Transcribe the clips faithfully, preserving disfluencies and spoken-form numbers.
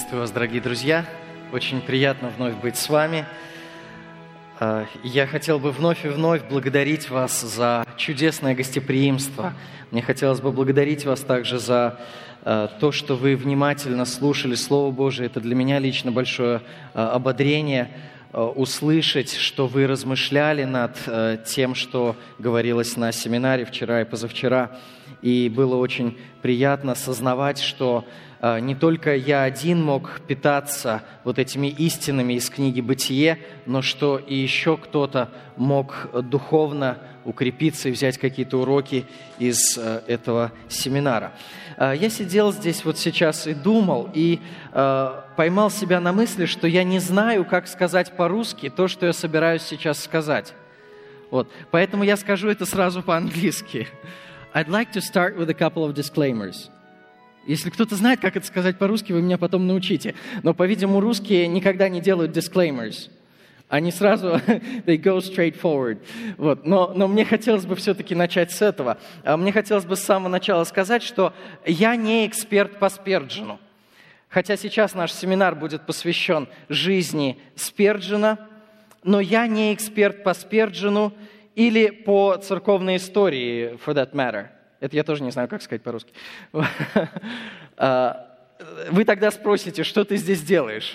Приветствую вас, дорогие друзья. Очень приятно вновь быть с вами. Я хотел бы вновь и вновь благодарить вас за чудесное гостеприимство. Мне хотелось бы благодарить вас также за то, что вы внимательно слушали Слово Божие. Это для меня лично большое ободрение услышать, что вы размышляли над тем, что говорилось на семинаре вчера и позавчера. И было очень приятно осознавать, что не только я один мог питаться вот этими истинами из книги «Бытие», но что и еще кто-то мог духовно укрепиться и взять какие-то уроки из этого семинара. Я сидел здесь вот сейчас и думал, и поймал себя на мысли, что я не знаю, как сказать по-русски то, что я собираюсь сейчас сказать. Вот. Поэтому я скажу это сразу по-английски. I'd like to start with a couple of disclaimers. Если кто-то знает, как это сказать по-русски, вы меня потом научите. Но, по-видимому, русские никогда не делают disclaimers. Они сразу, they go straight forward. Вот. Но, но мне хотелось бы все-таки начать с этого. Мне хотелось бы с самого начала сказать, что я не эксперт по Спирджину. Хотя сейчас наш семинар будет посвящен жизни Спирджина, но я не эксперт по Спирджину или по церковной истории, for that matter. Это я тоже не знаю, как сказать по-русски. Вы тогда спросите, что ты здесь делаешь?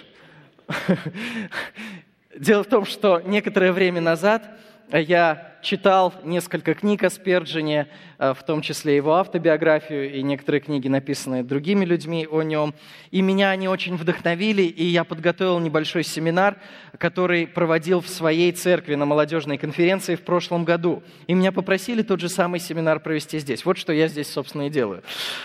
Дело в том, что некоторое время назад я читал несколько книг о Спирджине, в том числе его автобиографию и некоторые книги, написанные другими людьми о нем. И меня они очень вдохновили, и я подготовил небольшой семинар, который проводил в своей церкви на молодежной конференции в прошлом году. И меня попросили тот же самый семинар провести здесь. Вот что я здесь, собственно, и делаю.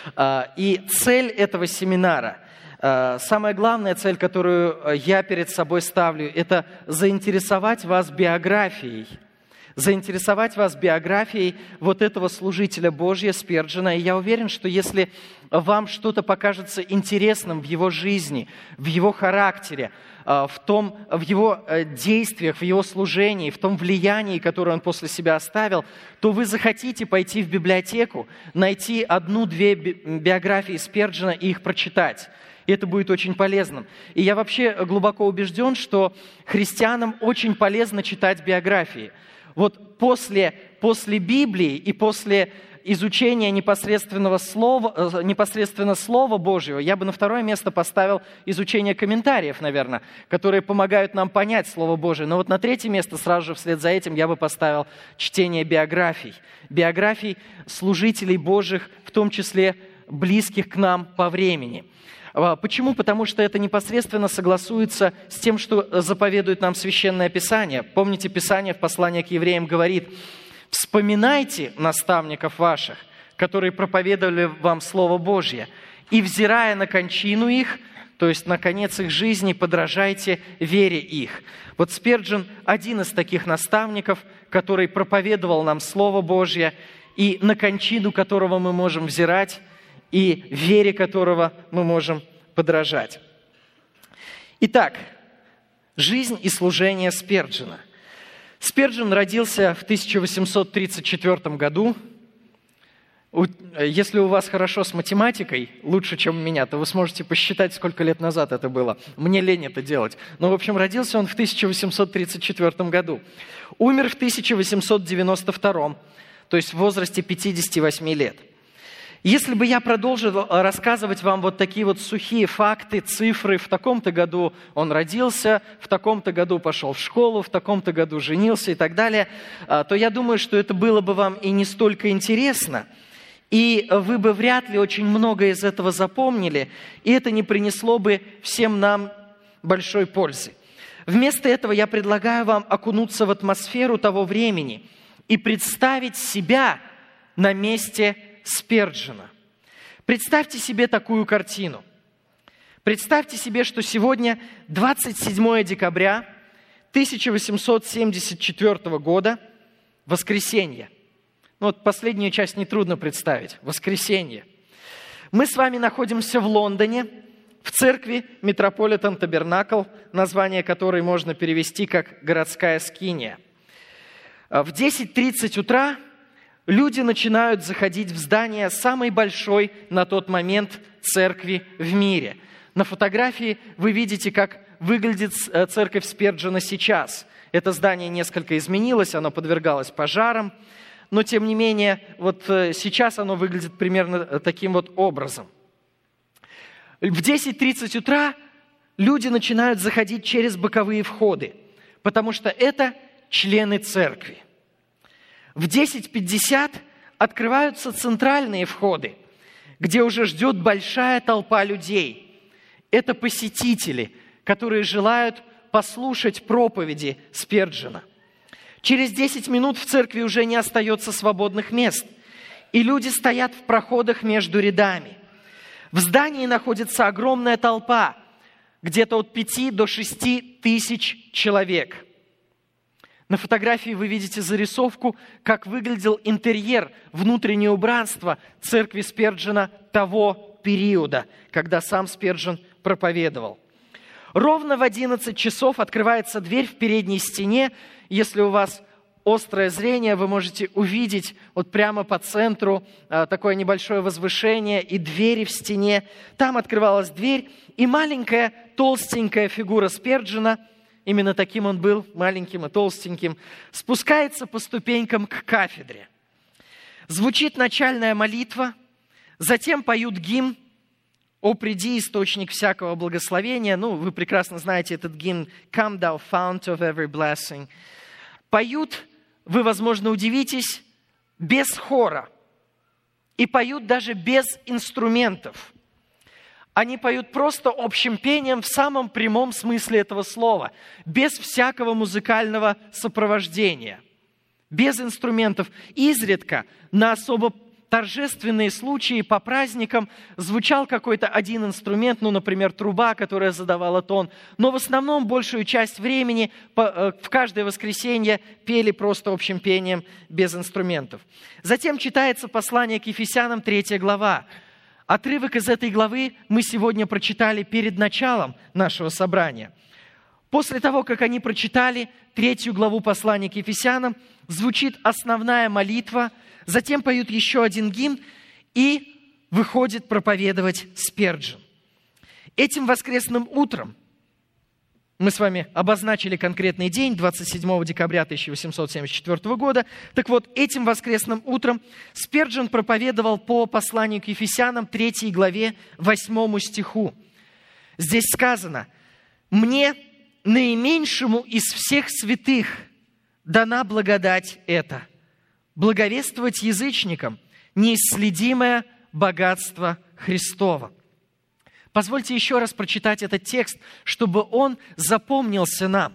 И цель этого семинара, самая главная цель, которую я перед собой ставлю, это заинтересовать вас биографией. Заинтересовать вас биографией вот этого служителя Божия Спирджина. И я уверен, что если вам что-то покажется интересным в его жизни, в его характере, в том, в его действиях, в его служении, в том влиянии, которое он после себя оставил, то вы захотите пойти в библиотеку, найти одну-две биографии Спирджина и их прочитать. И это будет очень полезным. И я вообще глубоко убежден, что христианам очень полезно читать биографии. Вот после, после Библии и после изучения непосредственного слова, непосредственно Слова Божьего, я бы на второе место поставил изучение комментариев, наверное, которые помогают нам понять Слово Божие. Но вот на третье место, сразу же вслед за этим, я бы поставил чтение биографий. Биографий служителей Божьих, в том числе близких к нам по времени. Почему? Потому что это непосредственно согласуется с тем, что заповедует нам Священное Писание. Помните, Писание в послании к евреям говорит: «Вспоминайте наставников ваших, которые проповедовали вам Слово Божье, и, взирая на кончину их, то есть на конец их жизни, подражайте вере их». Вот Спирджин один из таких наставников, который проповедовал нам Слово Божье, и на кончину которого мы можем взирать, и вере которого мы можем подражать. Итак, жизнь и служение Спирджина. Спирджин родился в тысяча восемьсот тридцать четвёртом году. Если у вас хорошо с математикой, лучше, чем у меня, то вы сможете посчитать, сколько лет назад это было. Мне лень это делать. Но, в общем, родился он в тысяча восемьсот тридцать четвёртом году. Умер в тысяча восемьсот девяносто втором, то есть в возрасте пятидесяти восьми лет. Если бы я продолжил рассказывать вам вот такие вот сухие факты, цифры, в таком-то году он родился, в таком-то году пошел в школу, в таком-то году женился и так далее, то я думаю, что это было бы вам и не столько интересно, и вы бы вряд ли очень много из этого запомнили, и это не принесло бы всем нам большой пользы. Вместо этого я предлагаю вам окунуться в атмосферу того времени и представить себя на месте Спирджина. Представьте себе такую картину. Представьте себе, что сегодня двадцать седьмое декабря тысяча восемьсот семьдесят четвёртого года, воскресенье. Ну вот последнюю часть нетрудно представить. Воскресенье. Мы с вами находимся в Лондоне, в церкви Metropolitan Tabernacle, название которой можно перевести как «городская скиния». В десять тридцать утра люди начинают заходить в здание самой большой на тот момент церкви в мире. На фотографии вы видите, как выглядит церковь Спирджена сейчас. Это здание несколько изменилось, оно подвергалось пожарам, но тем не менее, вот сейчас оно выглядит примерно таким вот образом. В десять тридцать утра люди начинают заходить через боковые входы, потому что это члены церкви. В десять пятьдесят открываются центральные входы, где уже ждет большая толпа людей. Это посетители, которые желают послушать проповеди Спирджена. Через десять минут в церкви уже не остается свободных мест, и люди стоят в проходах между рядами. В здании находится огромная толпа, где-то от пяти до шести тысяч человек. На фотографии вы видите зарисовку, как выглядел интерьер, внутреннее убранство церкви Спирджена того периода, когда сам Спирджен проповедовал. Ровно в одиннадцать часов открывается дверь в передней стене. Если у вас острое зрение, вы можете увидеть вот прямо по центру а, такое небольшое возвышение и двери в стене. Там открывалась дверь, и маленькая толстенькая фигура Спирджена, именно таким он был, маленьким и толстеньким, спускается по ступенькам к кафедре. Звучит начальная молитва, затем поют гимн «О, приди, источник всякого благословения». Ну, вы прекрасно знаете этот гимн «Come, thou fount of every blessing». Поют, вы, возможно, удивитесь, без хора. И поют даже без инструментов. Они поют просто общим пением в самом прямом смысле этого слова, без всякого музыкального сопровождения, без инструментов. Изредка на особо торжественные случаи по праздникам звучал какой-то один инструмент, ну, например, труба, которая задавала тон. Но в основном большую часть времени в каждое воскресенье пели просто общим пением без инструментов. Затем читается послание к Ефесянам, третья глава. Отрывок из этой главы мы сегодня прочитали перед началом нашего собрания. После того, как они прочитали третью главу послания к Ефесянам, звучит основная молитва, затем поют еще один гимн, и выходит проповедовать Спирджен. Этим воскресным утром, мы с вами обозначили конкретный день, двадцать седьмого декабря тысяча восемьсот семьдесят четвёртого года, так вот, этим воскресным утром Спирджен проповедовал по посланию к Ефесянам, третьей главе, восьмому стиху. Здесь сказано: «Мне, наименьшему из всех святых, дана благодать эта, благовествовать язычникам неисследимое богатство Христово». Позвольте еще раз прочитать этот текст, чтобы он запомнился нам.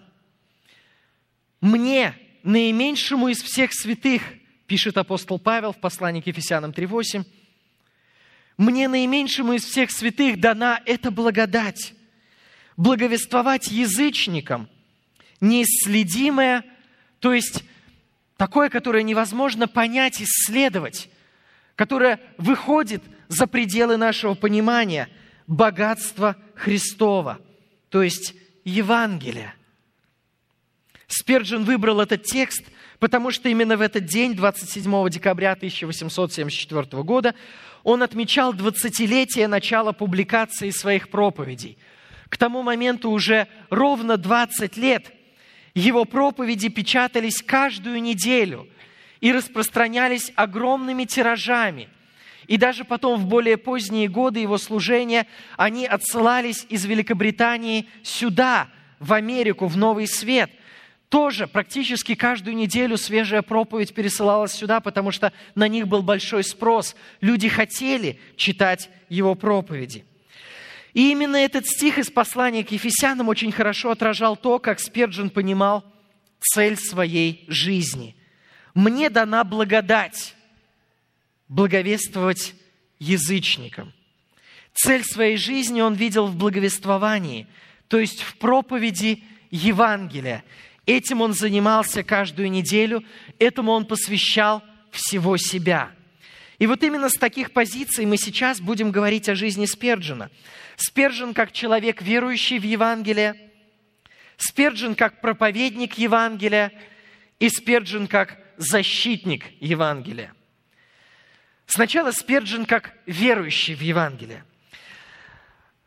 «Мне, наименьшему из всех святых», пишет апостол Павел в послании к Ефесянам три восемь, «мне, наименьшему из всех святых, дана эта благодать, благовествовать язычникам неисследимое, то есть такое, которое невозможно понять, исследовать, которое выходит за пределы нашего понимания, богатство Христова, то есть Евангелие». Спирджен выбрал этот текст, потому что именно в этот день, двадцать седьмого декабря тысяча восемьсот семьдесят четвёртого года, он отмечал двадцатилетие начала публикации своих проповедей. К тому моменту уже ровно двадцать лет его проповеди печатались каждую неделю и распространялись огромными тиражами. И даже потом, в более поздние годы его служения, они отсылались из Великобритании сюда, в Америку, в Новый Свет. Тоже практически каждую неделю свежая проповедь пересылалась сюда, потому что на них был большой спрос. Люди хотели читать его проповеди. И именно этот стих из послания к Ефесянам очень хорошо отражал то, как Спирджен понимал цель своей жизни. «Мне дана благодать благовествовать язычникам». Цель своей жизни он видел в благовествовании, то есть в проповеди Евангелия. Этим он занимался каждую неделю, этому он посвящал всего себя. И вот именно с таких позиций мы сейчас будем говорить о жизни Спирджена. Спирджен как человек, верующий в Евангелие, Спирджен как проповедник Евангелия и Спирджен как защитник Евангелия. Сначала Спирджен как верующий в Евангелие.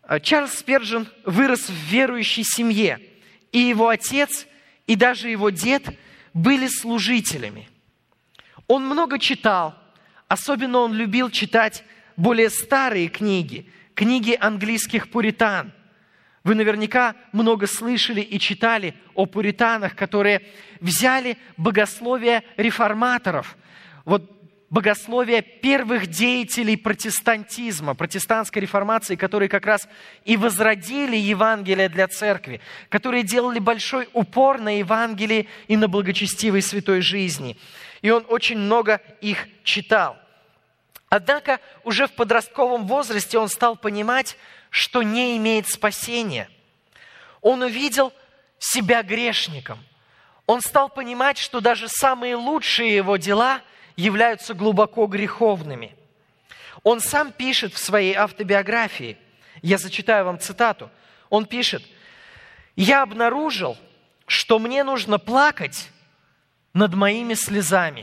Чарльз Спержен вырос в верующей семье, и его отец, и даже его дед были служителями. Он много читал, особенно он любил читать более старые книги, книги английских пуритан. Вы наверняка много слышали и читали о пуританах, которые взяли богословие реформаторов, вот богословие первых деятелей протестантизма, протестантской реформации, которые как раз и возродили Евангелие для церкви, которые делали большой упор на Евангелие и на благочестивой святой жизни. И он очень много их читал. Однако уже в подростковом возрасте он стал понимать, что не имеет спасения. Он увидел себя грешником. Он стал понимать, что даже самые лучшие его дела являются глубоко греховными. Он сам пишет в своей автобиографии, я зачитаю вам цитату, он пишет: «Я обнаружил, что мне нужно плакать над моими слезами,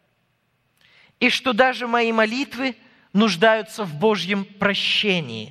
и что даже мои молитвы нуждаются в Божьем прощении.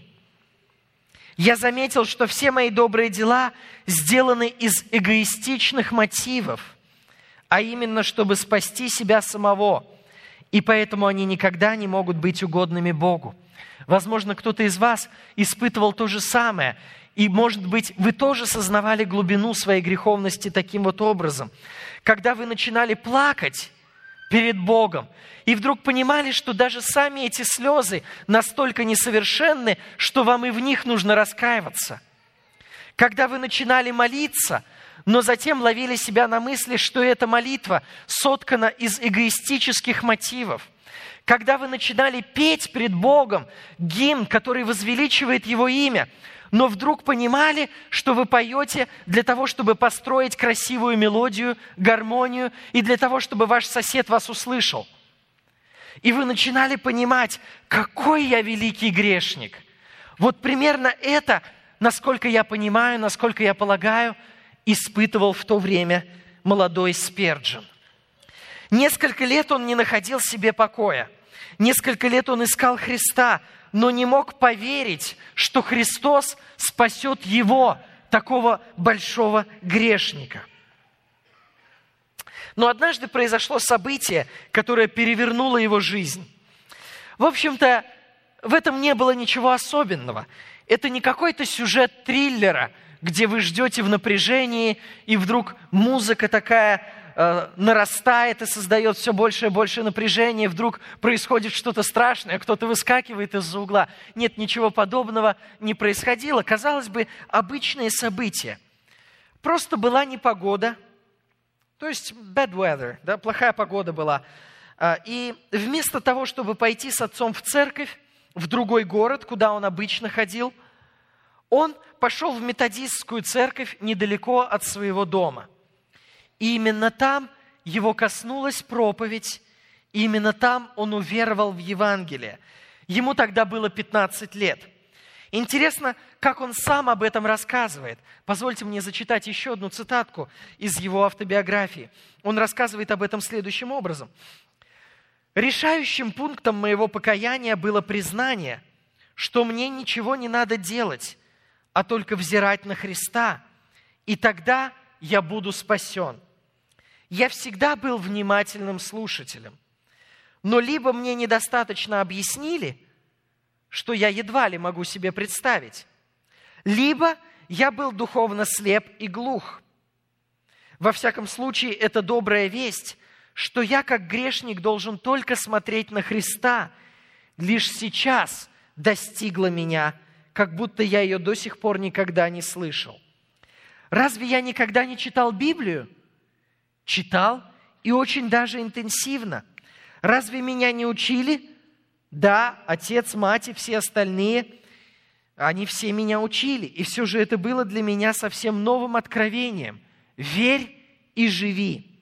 Я заметил, что все мои добрые дела сделаны из эгоистичных мотивов, а именно, чтобы спасти себя самого, и поэтому они никогда не могут быть угодными Богу». Возможно, кто-то из вас испытывал то же самое, и, может быть, вы тоже сознавали глубину своей греховности таким вот образом. Когда вы начинали плакать перед Богом, и вдруг понимали, что даже сами эти слезы настолько несовершенны, что вам и в них нужно раскаиваться. Когда вы начинали молиться, но затем ловили себя на мысли, что эта молитва соткана из эгоистических мотивов. Когда вы начинали петь пред Богом гимн, который возвеличивает Его имя, но вдруг понимали, что вы поете для того, чтобы построить красивую мелодию, гармонию, и для того, чтобы ваш сосед вас услышал. И вы начинали понимать, какой я великий грешник. Вот примерно это, насколько я понимаю, насколько я полагаю, испытывал в то время молодой Спержен. Несколько лет он не находил себе покоя. Несколько лет он искал Христа, но не мог поверить, что Христос спасет его, такого большого грешника. Но однажды произошло событие, которое перевернуло его жизнь. В общем-то, в этом не было ничего особенного. Это не какой-то сюжет триллера, где вы ждете в напряжении, и вдруг музыка такая э, нарастает и создает все больше и больше напряжения, вдруг происходит что-то страшное, кто-то выскакивает из-за угла. Нет, ничего подобного не происходило. Казалось бы, обычные события. Просто была непогода, то есть bad weather, да, плохая погода была. И вместо того, чтобы пойти с отцом в церковь, в другой город, куда он обычно ходил, он пошел в методистскую церковь недалеко от своего дома. И именно там его коснулась проповедь, и именно там он уверовал в Евангелие. Ему тогда было пятнадцать лет. Интересно, как он сам об этом рассказывает. Позвольте мне зачитать еще одну цитатку из его автобиографии. Он рассказывает об этом следующим образом. «Решающим пунктом моего покаяния было признание, что мне ничего не надо делать, а только взирать на Христа, и тогда я буду спасен. Я всегда был внимательным слушателем, но либо мне недостаточно объяснили, что я едва ли могу себе представить, либо я был духовно слеп и глух. Во всяком случае, это добрая весть, что я, как грешник, должен только смотреть на Христа, лишь сейчас достигла меня, как будто я ее до сих пор никогда не слышал. Разве я никогда не читал Библию? Читал, и очень даже интенсивно. Разве меня не учили? Да, отец, мать и все остальные, они все меня учили. И все же это было для меня совсем новым откровением. Верь и живи.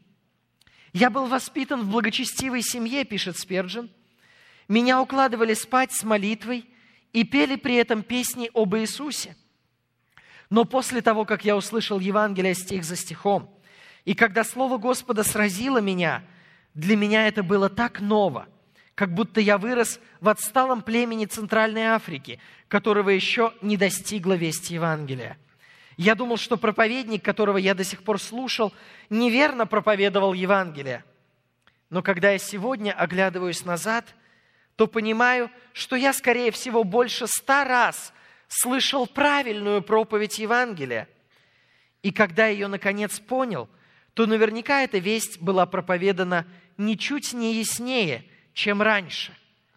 Я был воспитан в благочестивой семье, пишет Спержен. Меня укладывали спать с молитвой и пели при этом песни об Иисусе. Но после того, как я услышал Евангелие стих за стихом, и когда Слово Господа сразило меня, для меня это было так ново, как будто я вырос в отсталом племени Центральной Африки, которого еще не достигла весть Евангелия. Я думал, что проповедник, которого я до сих пор слушал, неверно проповедовал Евангелие. Но когда я сегодня оглядываюсь назад, то понимаю, что я, скорее всего, больше ста раз слышал правильную проповедь Евангелия. И когда ее, наконец, понял, то наверняка эта весть была проповедана ничуть не яснее, чем раньше.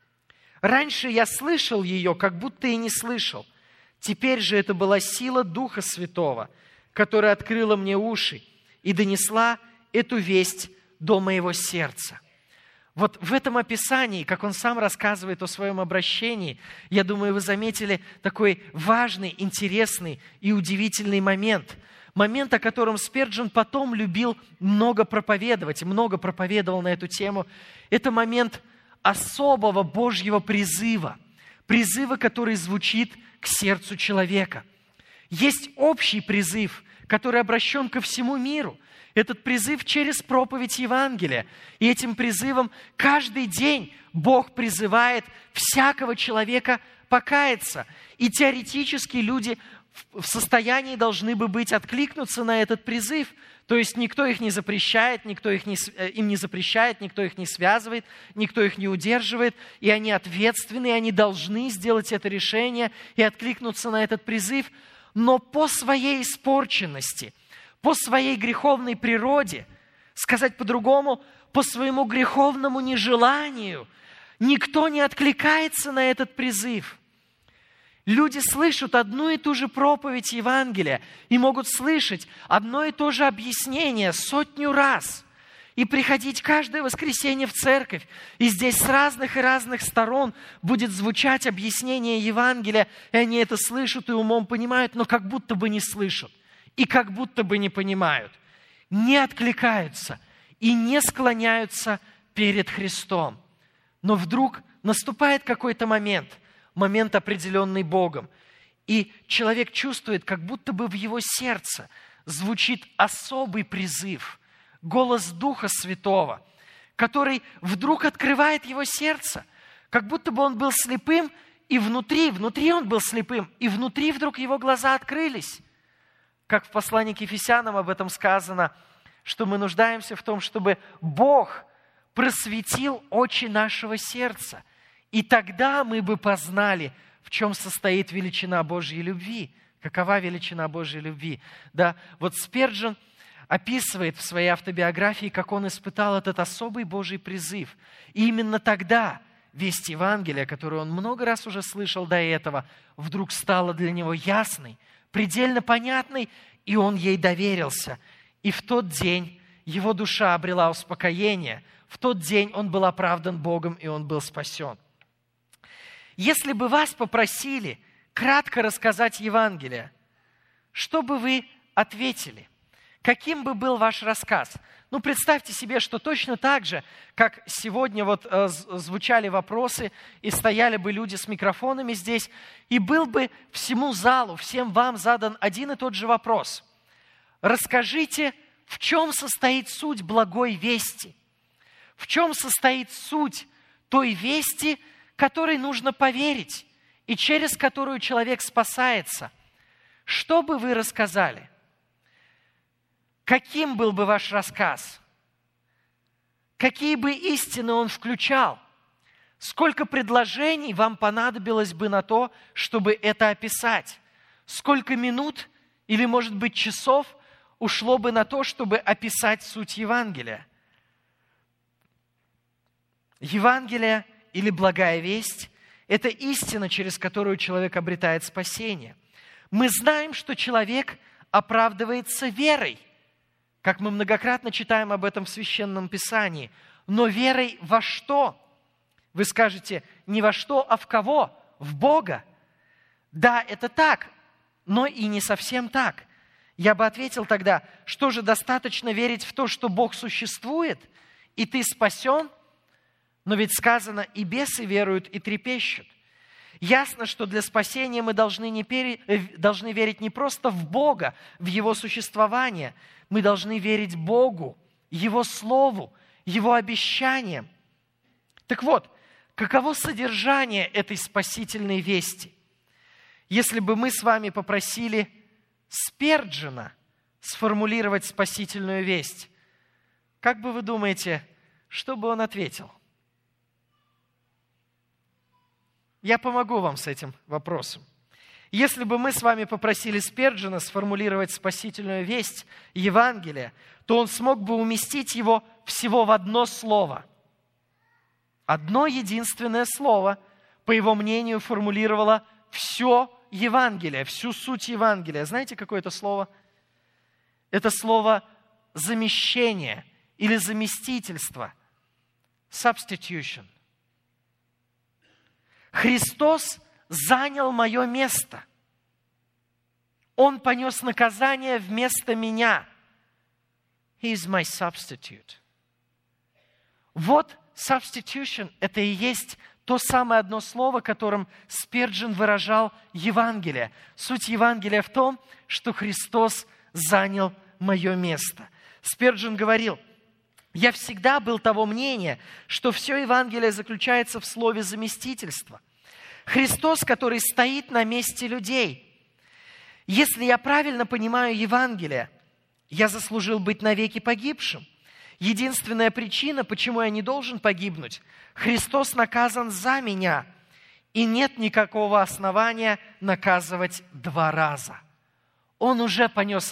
Раньше я слышал ее, как будто и не слышал. Теперь же это была сила Духа Святого, которая открыла мне уши и донесла эту весть до моего сердца. Вот в этом описании, как он сам рассказывает о своем обращении, я думаю, вы заметили такой важный, интересный и удивительный момент. Момент, о котором Спирджин потом любил много проповедовать, и много проповедовал на эту тему. Это момент особого Божьего призыва. Призыва, который звучит к сердцу человека. Есть общий призыв, который обращен ко всему миру. Этот призыв через проповедь Евангелия. И этим призывом каждый день Бог призывает всякого человека покаяться. И теоретически люди в состоянии должны бы быть откликнуться на этот призыв. То есть никто их не запрещает, никто их не, им не запрещает, никто их не связывает, никто их не удерживает. И они ответственны, и они должны сделать это решение и откликнуться на этот призыв. Но по своей испорченности, по своей греховной природе, сказать по-другому, по своему греховному нежеланию, никто не откликается на этот призыв. Люди слышат одну и ту же проповедь Евангелия и могут слышать одно и то же объяснение сотню раз и приходить каждое воскресенье в церковь. И здесь с разных и разных сторон будет звучать объяснение Евангелия, и они это слышат и умом понимают, но как будто бы не слышат и как будто бы не понимают, не откликаются и не склоняются перед Христом. Но вдруг наступает какой-то момент, момент, определенный Богом, и человек чувствует, как будто бы в его сердце звучит особый призыв, голос Духа Святого, который вдруг открывает его сердце, как будто бы он был слепым, и внутри, внутри он был слепым, и внутри вдруг его глаза открылись. Как в послании к Ефесянам об этом сказано, что мы нуждаемся в том, чтобы Бог просветил очи нашего сердца, и тогда мы бы познали, в чем состоит величина Божьей любви. Какова величина Божьей любви? Да, вот Спирджин описывает в своей автобиографии, как он испытал этот особый Божий призыв. И именно тогда весть Евангелия, которую он много раз уже слышал до этого, вдруг стала для него ясной, предельно понятной, и он ей доверился. И в тот день его душа обрела успокоение. В тот день он был оправдан Богом, и он был спасен. Если бы вас попросили кратко рассказать Евангелие, что бы вы ответили? Каким бы был ваш рассказ? Ну, представьте себе, что точно так же, как сегодня вот э, звучали вопросы, и стояли бы люди с микрофонами здесь, и был бы всему залу, всем вам задан один и тот же вопрос. Расскажите, в чем состоит суть благой вести? В чем состоит суть той вести, которой нужно поверить, и через которую человек спасается? Что бы вы рассказали? Каким был бы ваш рассказ? Какие бы истины он включал? Сколько предложений вам понадобилось бы на то, чтобы это описать? Сколько минут или, может быть, часов ушло бы на то, чтобы описать суть Евангелия? Евангелие или благая весть – это истина, через которую человек обретает спасение. Мы знаем, что человек оправдывается верой, как мы многократно читаем об этом в Священном Писании. Но верой во что? Вы скажете, не во что, а в кого? В Бога. Да, это так, но и не совсем так. Я бы ответил тогда, что же достаточно верить в то, что Бог существует, и ты спасен? Но ведь сказано, и бесы веруют, и трепещут. Ясно, что для спасения мы должны, не пере... должны верить не просто в Бога, в Его существование. Мы должны верить Богу, Его Слову, Его обещаниям. Так вот, каково содержание этой спасительной вести? Если бы мы с вами попросили Спирджена сформулировать спасительную весть, как бы вы думаете, что бы он ответил? Я помогу вам с этим вопросом. Если бы мы с вами попросили Спирджена сформулировать спасительную весть Евангелия, то он смог бы уместить его всего в одно слово. Одно единственное слово, по его мнению, формулировало все Евангелие, всю суть Евангелия. Знаете, какое это слово? Это слово замещение или заместительство. Substitution. Христос занял мое место. Он понес наказание вместо меня. He is my substitute. Вот substitution – это и есть то самое одно слово, которым Спирджен выражал Евангелие. Суть Евангелия в том, что Христос занял мое место. Спирджен говорил: «Я всегда был того мнения, что все Евангелие заключается в слове заместительства. Христос, который стоит на месте людей. Если я правильно понимаю Евангелие, я заслужил быть навеки погибшим. Единственная причина, почему я не должен погибнуть: Христос наказан за меня, и нет никакого основания наказывать два раза. Он уже понес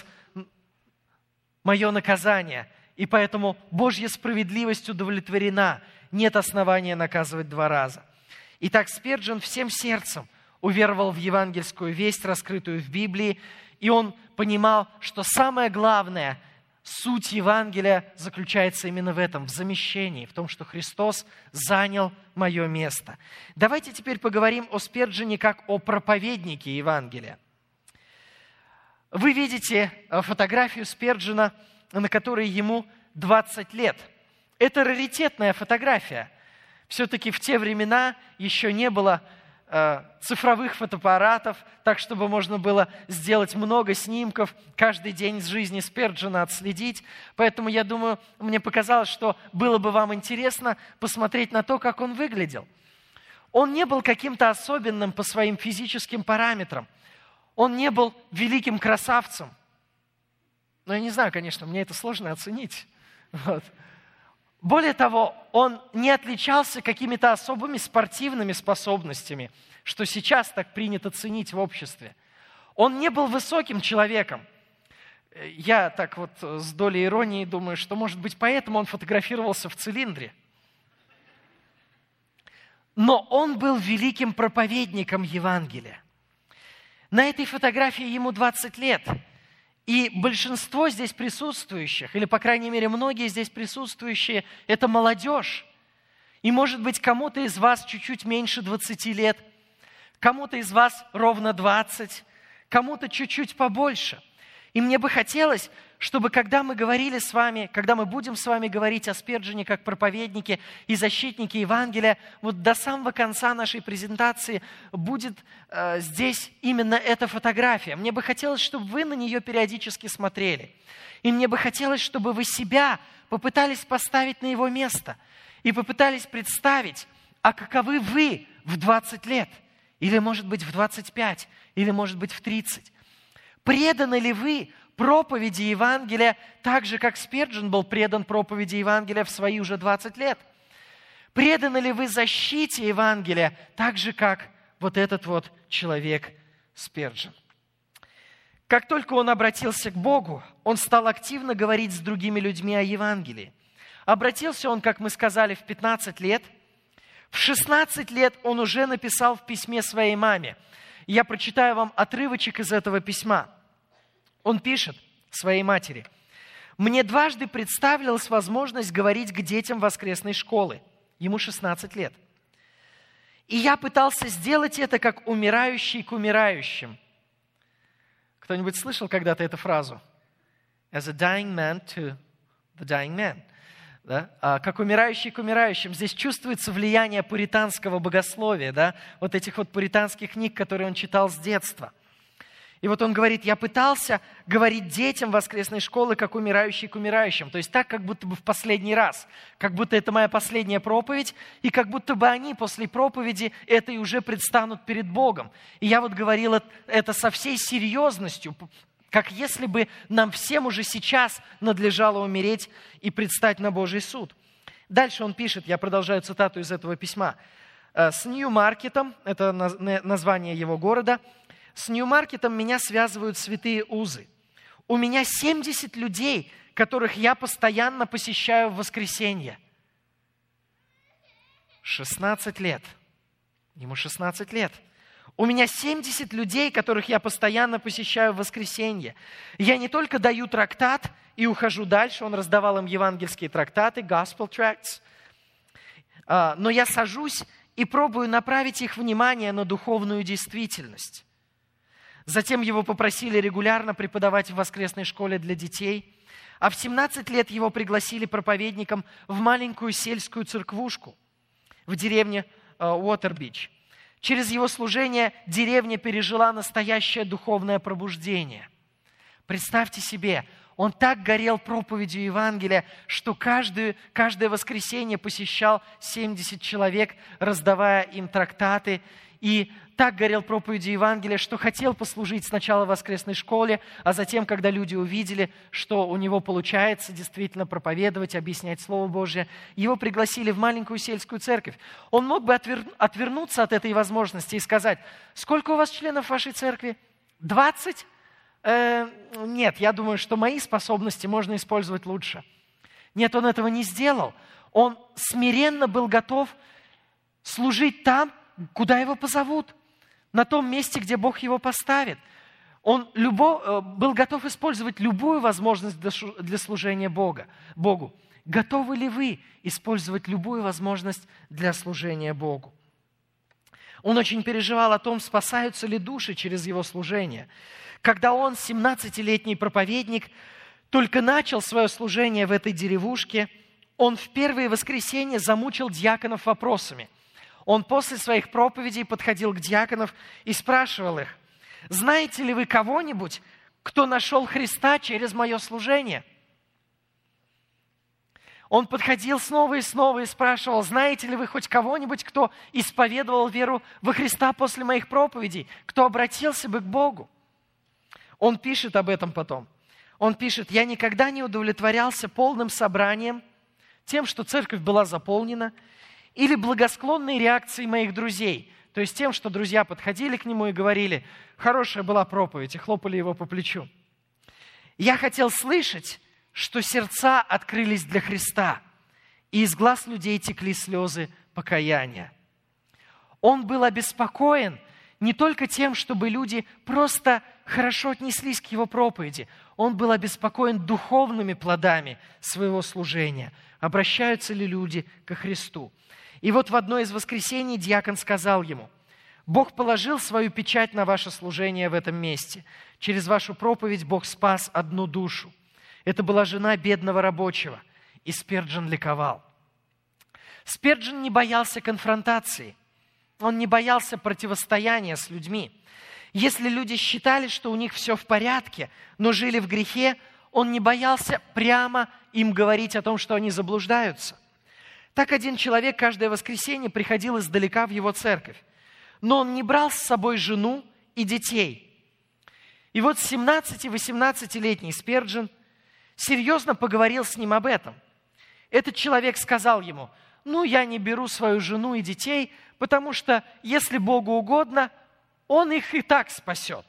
мое наказание, и поэтому Божья справедливость удовлетворена. Нет основания наказывать два раза». Итак, Спирджен всем сердцем уверовал в евангельскую весть, раскрытую в Библии, и он понимал, что самое главное, суть Евангелия заключается именно в этом, в замещении, в том, что Христос занял мое место. Давайте теперь поговорим о Спирджене как о проповеднике Евангелия. Вы видите фотографию Спирджена, на которой ему двадцать лет. Это раритетная фотография. Все-таки в те времена еще не было э, цифровых фотоаппаратов, так, чтобы можно было сделать много снимков, каждый день из жизни Спирджена отследить. Поэтому, я думаю, мне показалось, что было бы вам интересно посмотреть на то, как он выглядел. Он не был каким-то особенным по своим физическим параметрам. Он не был великим красавцем. Но я не знаю, конечно, мне это сложно оценить. Вот. Более того, он не отличался какими-то особыми спортивными способностями, что сейчас так принято ценить в обществе. Он не был высоким человеком. Я так вот с долей иронии думаю, что, может быть, поэтому он фотографировался в цилиндре. Но он был великим проповедником Евангелия. На этой фотографии ему двадцать лет. И большинство здесь присутствующих, или, по крайней мере, многие здесь присутствующие, это молодежь. И, может быть, кому-то из вас чуть-чуть меньше двадцати лет, кому-то из вас ровно двадцать, кому-то чуть-чуть побольше. И мне бы хотелось, чтобы, когда мы говорили с вами, когда мы будем с вами говорить о Спирджене как проповеднике и защитнике Евангелия, вот до самого конца нашей презентации будет э, здесь именно эта фотография. Мне бы хотелось, чтобы вы на нее периодически смотрели. И мне бы хотелось, чтобы вы себя попытались поставить на его место и попытались представить, а каковы вы в двадцать лет, или, может быть, в двадцать пять, или, может быть, в тридцать. Преданы ли вы проповеди Евангелия так же, как Спирджен был предан проповеди Евангелия в свои уже двадцать лет? Преданы ли вы защите Евангелия так же, как вот этот вот человек Спирджен? Как только он обратился к Богу, он стал активно говорить с другими людьми о Евангелии. Обратился он, как мы сказали, в пятнадцать лет. В шестнадцать лет он уже написал в письме своей маме. Я прочитаю вам отрывочек из этого письма. Он пишет своей матери: «Мне дважды представилась возможность говорить к детям воскресной школы». Ему шестнадцать лет. «И я пытался сделать это как умирающий к умирающим». Кто-нибудь слышал когда-то эту фразу? As a dying man to the dying man. Да? А, как умирающий к умирающим. Здесь чувствуется влияние пуританского богословия, да? Вот этих вот пуританских книг, которые он читал с детства. И вот он говорит, я пытался говорить детям воскресной школы, как умирающий к умирающим. То есть так, как будто бы в последний раз. Как будто это моя последняя проповедь, и как будто бы они после проповеди этой уже предстанут перед Богом. И я вот говорил это со всей серьезностью, как если бы нам всем уже сейчас надлежало умереть и предстать на Божий суд. Дальше он пишет, я продолжаю цитату из этого письма. С Нью-Маркетом, это название его города, с Нью-Маркетом меня связывают святые узы. У меня семьдесят людей, которых я постоянно посещаю в воскресенье. шестнадцать лет. Ему шестнадцать лет. У меня семьдесят людей, которых я постоянно посещаю в воскресенье. Я не только даю трактат и ухожу дальше, он раздавал им евангельские трактаты, gospel tracts, но я сажусь и пробую направить их внимание на духовную действительность. Затем его попросили регулярно преподавать в воскресной школе для детей, а в семнадцать лет его пригласили проповедником в маленькую сельскую церквушку в деревне Уотер-Бич. Через его служение деревня пережила настоящее духовное пробуждение. Представьте себе, он так горел проповедью Евангелия, что каждое, каждое воскресенье посещал семьдесят человек, раздавая им трактаты, и так горел проповедью Евангелия, что хотел послужить сначала в воскресной школе, а затем, когда люди увидели, что у него получается действительно проповедовать, объяснять Слово Божие, его пригласили в маленькую сельскую церковь. Он мог бы отвер... отвернуться от этой возможности и сказать, сколько у вас членов вашей церкви? двадцать? Э, нет, я думаю, что мои способности можно использовать лучше. Нет, он этого не сделал. Он смиренно был готов служить там, куда его позовут, на том месте, где Бог его поставит. Он любо, был готов использовать любую возможность для служения Бога, Богу. Готовы ли вы использовать любую возможность для служения Богу? Он очень переживал о том, спасаются ли души через его служение. Когда он, семнадцатилетний проповедник, только начал свое служение в этой деревушке, он в первые воскресенья замучил диаконов вопросами. Он после своих проповедей подходил к диаконам и спрашивал их, знаете ли вы кого-нибудь, кто нашел Христа через мое служение? Он подходил снова и снова и спрашивал, знаете ли вы хоть кого-нибудь, кто исповедовал веру во Христа после моих проповедей, кто обратился бы к Богу? Он пишет об этом потом. Он пишет, я никогда не удовлетворялся полным собранием, тем, что церковь была заполнена, или благосклонной реакцией моих друзей, то есть тем, что друзья подходили к нему и говорили, хорошая была проповедь, и хлопали его по плечу. Я хотел слышать, что сердца открылись для Христа, и из глаз людей текли слезы покаяния. Он был обеспокоен не только тем, чтобы люди просто хорошо отнеслись к его проповеди, он был обеспокоен духовными плодами своего служения, обращаются ли люди ко Христу. И вот в одно из воскресений диакон сказал ему, Бог положил свою печать на ваше служение в этом месте. Через вашу проповедь Бог спас одну душу. Это была жена бедного рабочего. И Спирджин ликовал. Спирджин не боялся конфронтации. Он не боялся противостояния с людьми. Если люди считали, что у них все в порядке, но жили в грехе, он не боялся прямо им говорить о том, что они заблуждаются. Так один человек каждое воскресенье приходил издалека в его церковь, но он не брал с собой жену и детей. И вот семнадцати-восемнадцатилетний Спирджин серьезно поговорил с ним об этом. Этот человек сказал ему, ну, я не беру свою жену и детей, потому что, если Богу угодно, Он их и так спасет.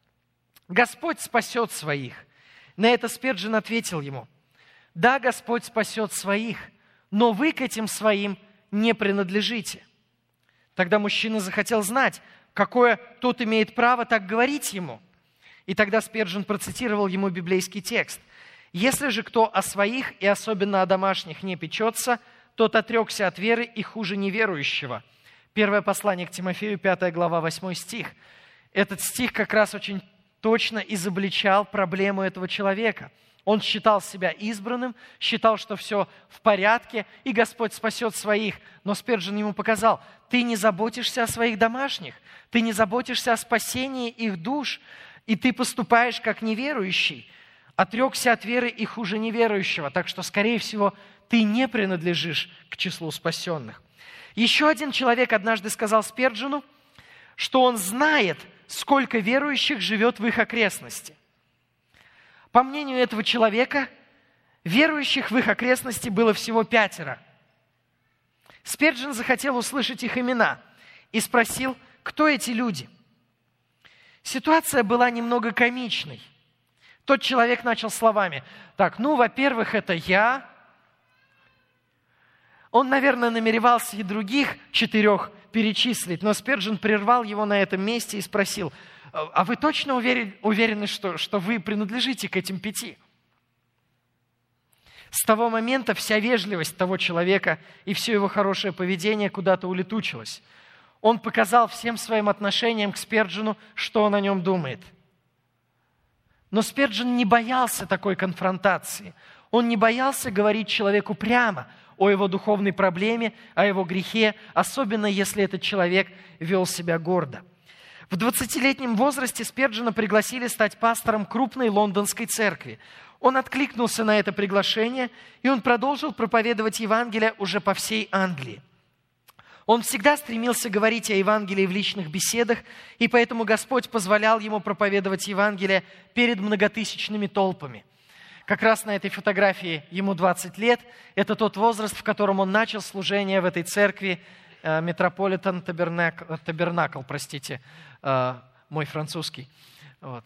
Господь спасет своих. На это Спирджин ответил ему, да, Господь спасет своих, но вы к этим своим не принадлежите. Тогда мужчина захотел знать, какое тот имеет право так говорить ему. И тогда Спирджин процитировал ему библейский текст. «Если же кто о своих и особенно о домашних не печется, тот отрекся от веры и хуже неверующего». Первое послание к Тимофею, пятая глава, восьмой стих. Этот стих как раз очень точно изобличал проблему этого человека. Он считал себя избранным, считал, что все в порядке, и Господь спасет своих. Но Спирджин ему показал, ты не заботишься о своих домашних, ты не заботишься о спасении их душ. и ты поступаешь как неверующий, отрекся от веры и хуже неверующего, так что, скорее всего, ты не принадлежишь к числу спасенных. Еще один человек однажды сказал Спирджену, что он знает, сколько верующих живет в их окрестности. По мнению этого человека, верующих в их окрестности было всего пятеро. Спирджен захотел услышать их имена и спросил, кто эти люди. Ситуация была немного комичной. Тот человек начал словами: так, ну, во-первых, это я. Он, наверное, намеревался и других четырех перечислить, но Спирджен прервал его на этом месте и спросил: а вы точно уверены, уверены что, что вы принадлежите к этим пяти? С того момента вся вежливость того человека и все его хорошее поведение куда-то улетучилось. Он показал всем своим отношением к Спирджену, что он о нем думает. Но Спирджен не боялся такой конфронтации. Он не боялся говорить человеку прямо о его духовной проблеме, о его грехе, особенно если этот человек вел себя гордо. В двадцатилетнем возрасте Спирджена пригласили стать пастором крупной лондонской церкви. Он откликнулся на это приглашение, и он продолжил проповедовать Евангелие уже по всей Англии. Он всегда стремился говорить о Евангелии в личных беседах, и поэтому Господь позволял ему проповедовать Евангелие перед многотысячными толпами. Как раз на этой фотографии ему двадцать лет. Это тот возраст, в котором он начал служение в этой церкви, Метрополитен Табернакл, простите, мой французский. Вот.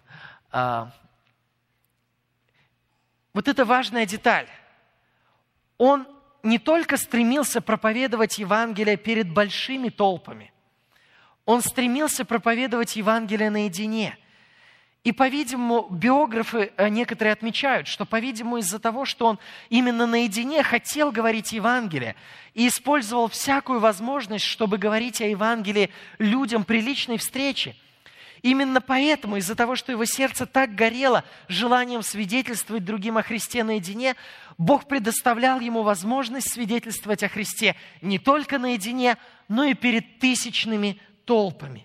Вот это важная деталь. Он не только стремился проповедовать Евангелие перед большими толпами, он стремился проповедовать Евангелие наедине. И, по-видимому, биографы некоторые отмечают, что, по-видимому, из-за того, что он именно наедине хотел говорить Евангелие и использовал всякую возможность, чтобы говорить о Евангелии людям при личной встрече, именно поэтому, из-за того, что его сердце так горело желанием свидетельствовать другим о Христе наедине, Бог предоставлял ему возможность свидетельствовать о Христе не только наедине, но и перед тысячными толпами.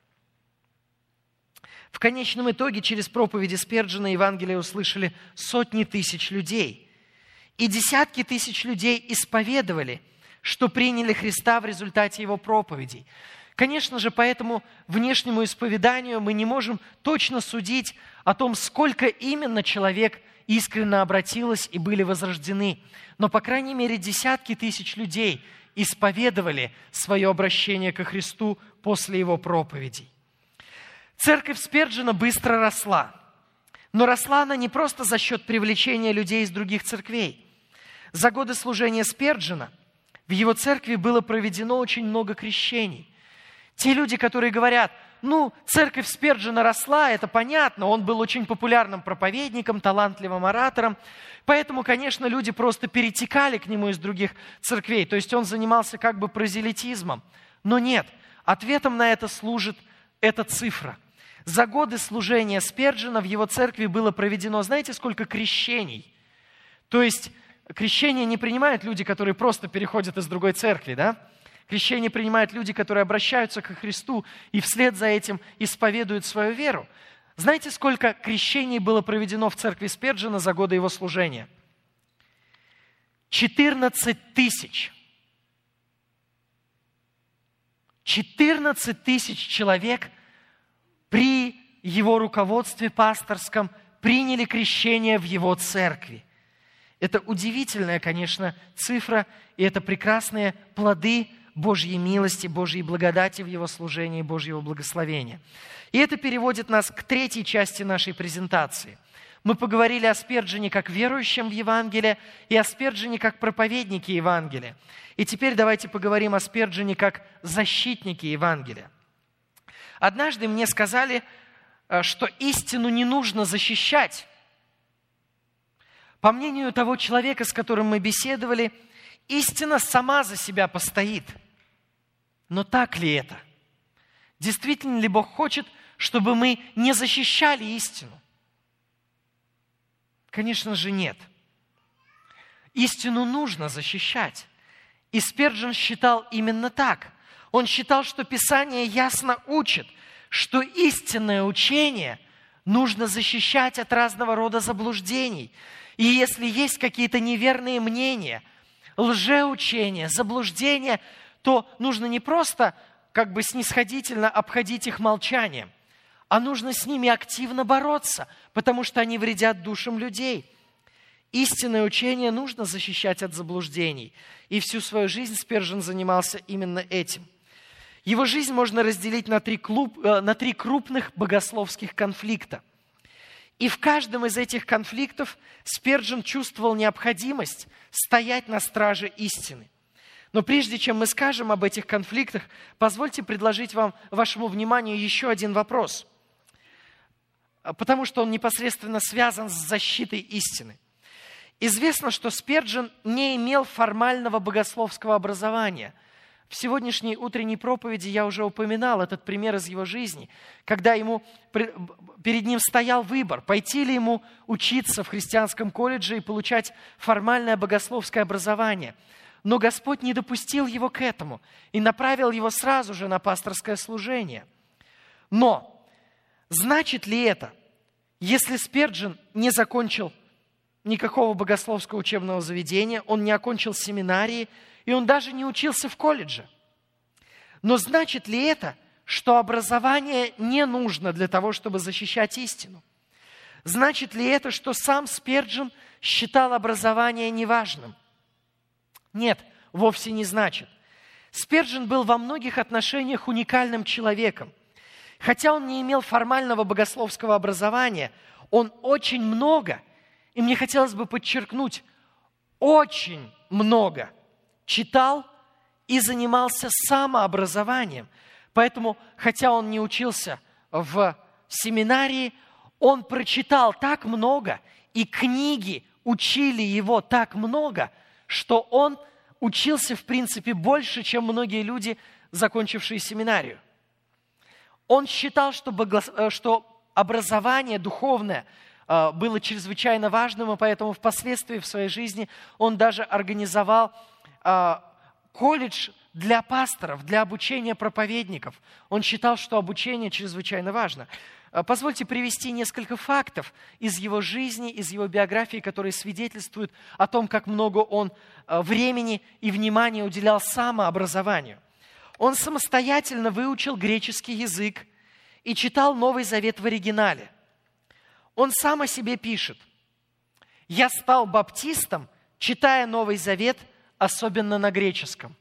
В конечном итоге через проповеди Спирджена Евангелие услышали сотни тысяч людей. И десятки тысяч людей исповедовали, что приняли Христа в результате его проповедей. Конечно же, по этому внешнему исповеданию мы не можем точно судить о том, сколько именно человек искренне обратилось и были возрождены. Но, по крайней мере, десятки тысяч людей исповедовали свое обращение ко Христу после его проповедей. Церковь Спирджена быстро росла. Но росла она не просто за счет привлечения людей из других церквей. За годы служения Спирджена в его церкви было проведено очень много крещений. Те люди, которые говорят: ну, церковь Спирджена росла, это понятно, он был очень популярным проповедником, талантливым оратором, поэтому, конечно, люди просто перетекали к нему из других церквей, то есть он занимался как бы прозелитизмом. Но нет, ответом на это служит эта цифра. За годы служения Спирджена в его церкви было проведено, знаете, сколько крещений? То есть крещение не принимают люди, которые просто переходят из другой церкви, да? Крещение принимают люди, которые обращаются ко Христу и вслед за этим исповедуют свою веру. Знаете, сколько крещений было проведено в церкви Спирджена за годы его служения? четырнадцать тысяч. четырнадцать тысяч человек при его руководстве пасторском приняли крещение в его церкви. Это удивительная, конечно, цифра, и это прекрасные плоды Божьей милости, Божьей благодати в его служении, Божьего благословения. И это переводит нас к третьей части нашей презентации. Мы поговорили о Спирджене как верующем в Евангелие и о Спирджене как проповеднике Евангелия. И теперь давайте поговорим о Спирджене как защитнике Евангелия. Однажды мне сказали, что истину не нужно защищать. По мнению того человека, с которым мы беседовали, истина сама за себя постоит. Но так ли это? Действительно ли Бог хочет, чтобы мы не защищали истину? Конечно же, нет. Истину нужно защищать. И Спирджен считал именно так. Он считал, что Писание ясно учит, что истинное учение нужно защищать от разного рода заблуждений. И если есть какие-то неверные мнения, лжеучения, заблуждения, то нужно не просто как бы снисходительно обходить их молчанием, а нужно с ними активно бороться, потому что они вредят душам людей. Истинное учение нужно защищать от заблуждений. И всю свою жизнь Спержен занимался именно этим. Его жизнь можно разделить на три, клуб, на три крупных богословских конфликта. И в каждом из этих конфликтов Спержен чувствовал необходимость стоять на страже истины. Но прежде чем мы скажем об этих конфликтах, позвольте предложить вам, вашему вниманию еще один вопрос, потому что он непосредственно связан с защитой истины. Известно, что Спержен не имел формального богословского образования. В сегодняшней утренней проповеди я уже упоминал этот пример из его жизни, когда ему, перед ним стоял выбор, пойти ли ему учиться в христианском колледже и получать формальное богословское образование. Но Господь не допустил его к этому и направил его сразу же на пасторское служение. Но значит ли это, если Спержен не закончил никакого богословского учебного заведения, он не окончил семинарии, и он даже не учился в колледже? Но значит ли это, что образование не нужно для того, чтобы защищать истину? Значит ли это, что сам Спержен считал образование неважным? Нет, вовсе не значит. Спержен был во многих отношениях уникальным человеком. Хотя он не имел формального богословского образования, он очень много, и мне хотелось бы подчеркнуть, очень много читал и занимался самообразованием. Поэтому, хотя он не учился в семинарии, он прочитал так много, и книги учили его так много, что он учился, в принципе, больше, чем многие люди, закончившие семинарию. Он считал, что, богос... что образование духовное было чрезвычайно важным, и поэтому впоследствии в своей жизни он даже организовал колледж для пасторов, для обучения проповедников. Он считал, что обучение чрезвычайно важно. Позвольте привести несколько фактов из его жизни, из его биографии, которые свидетельствуют о том, как много он времени и внимания уделял самообразованию. Он самостоятельно выучил греческий язык и читал Новый Завет в оригинале. Он сам о себе пишет: «Я стал баптистом, читая Новый Завет, особенно на греческом».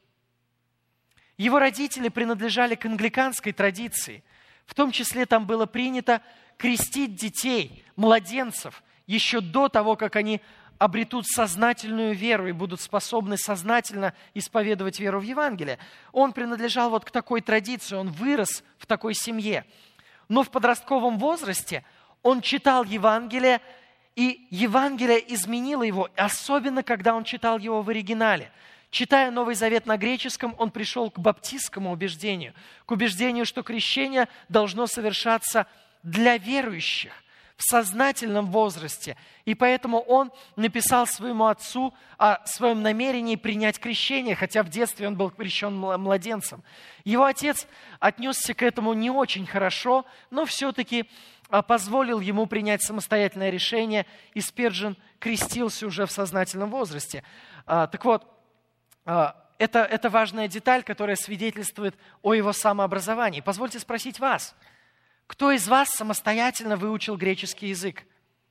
Его родители принадлежали к англиканской традиции. В том числе там было принято крестить детей, младенцев, еще до того, как они обретут сознательную веру и будут способны сознательно исповедовать веру в Евангелие. Он принадлежал вот к такой традиции, он вырос в такой семье. Но в подростковом возрасте он читал Евангелие, и Евангелие изменило его, особенно когда он читал его в оригинале. Читая Новый Завет на греческом, он пришел к баптистскому убеждению, к убеждению, что крещение должно совершаться для верующих в сознательном возрасте. И поэтому он написал своему отцу о своем намерении принять крещение, хотя в детстве он был крещен младенцем. Его отец отнесся к этому не очень хорошо, но все-таки позволил ему принять самостоятельное решение, и Спержен крестился уже в сознательном возрасте. Так вот, Это, это важная деталь, которая свидетельствует о его самообразовании. Позвольте спросить вас, кто из вас самостоятельно выучил греческий язык?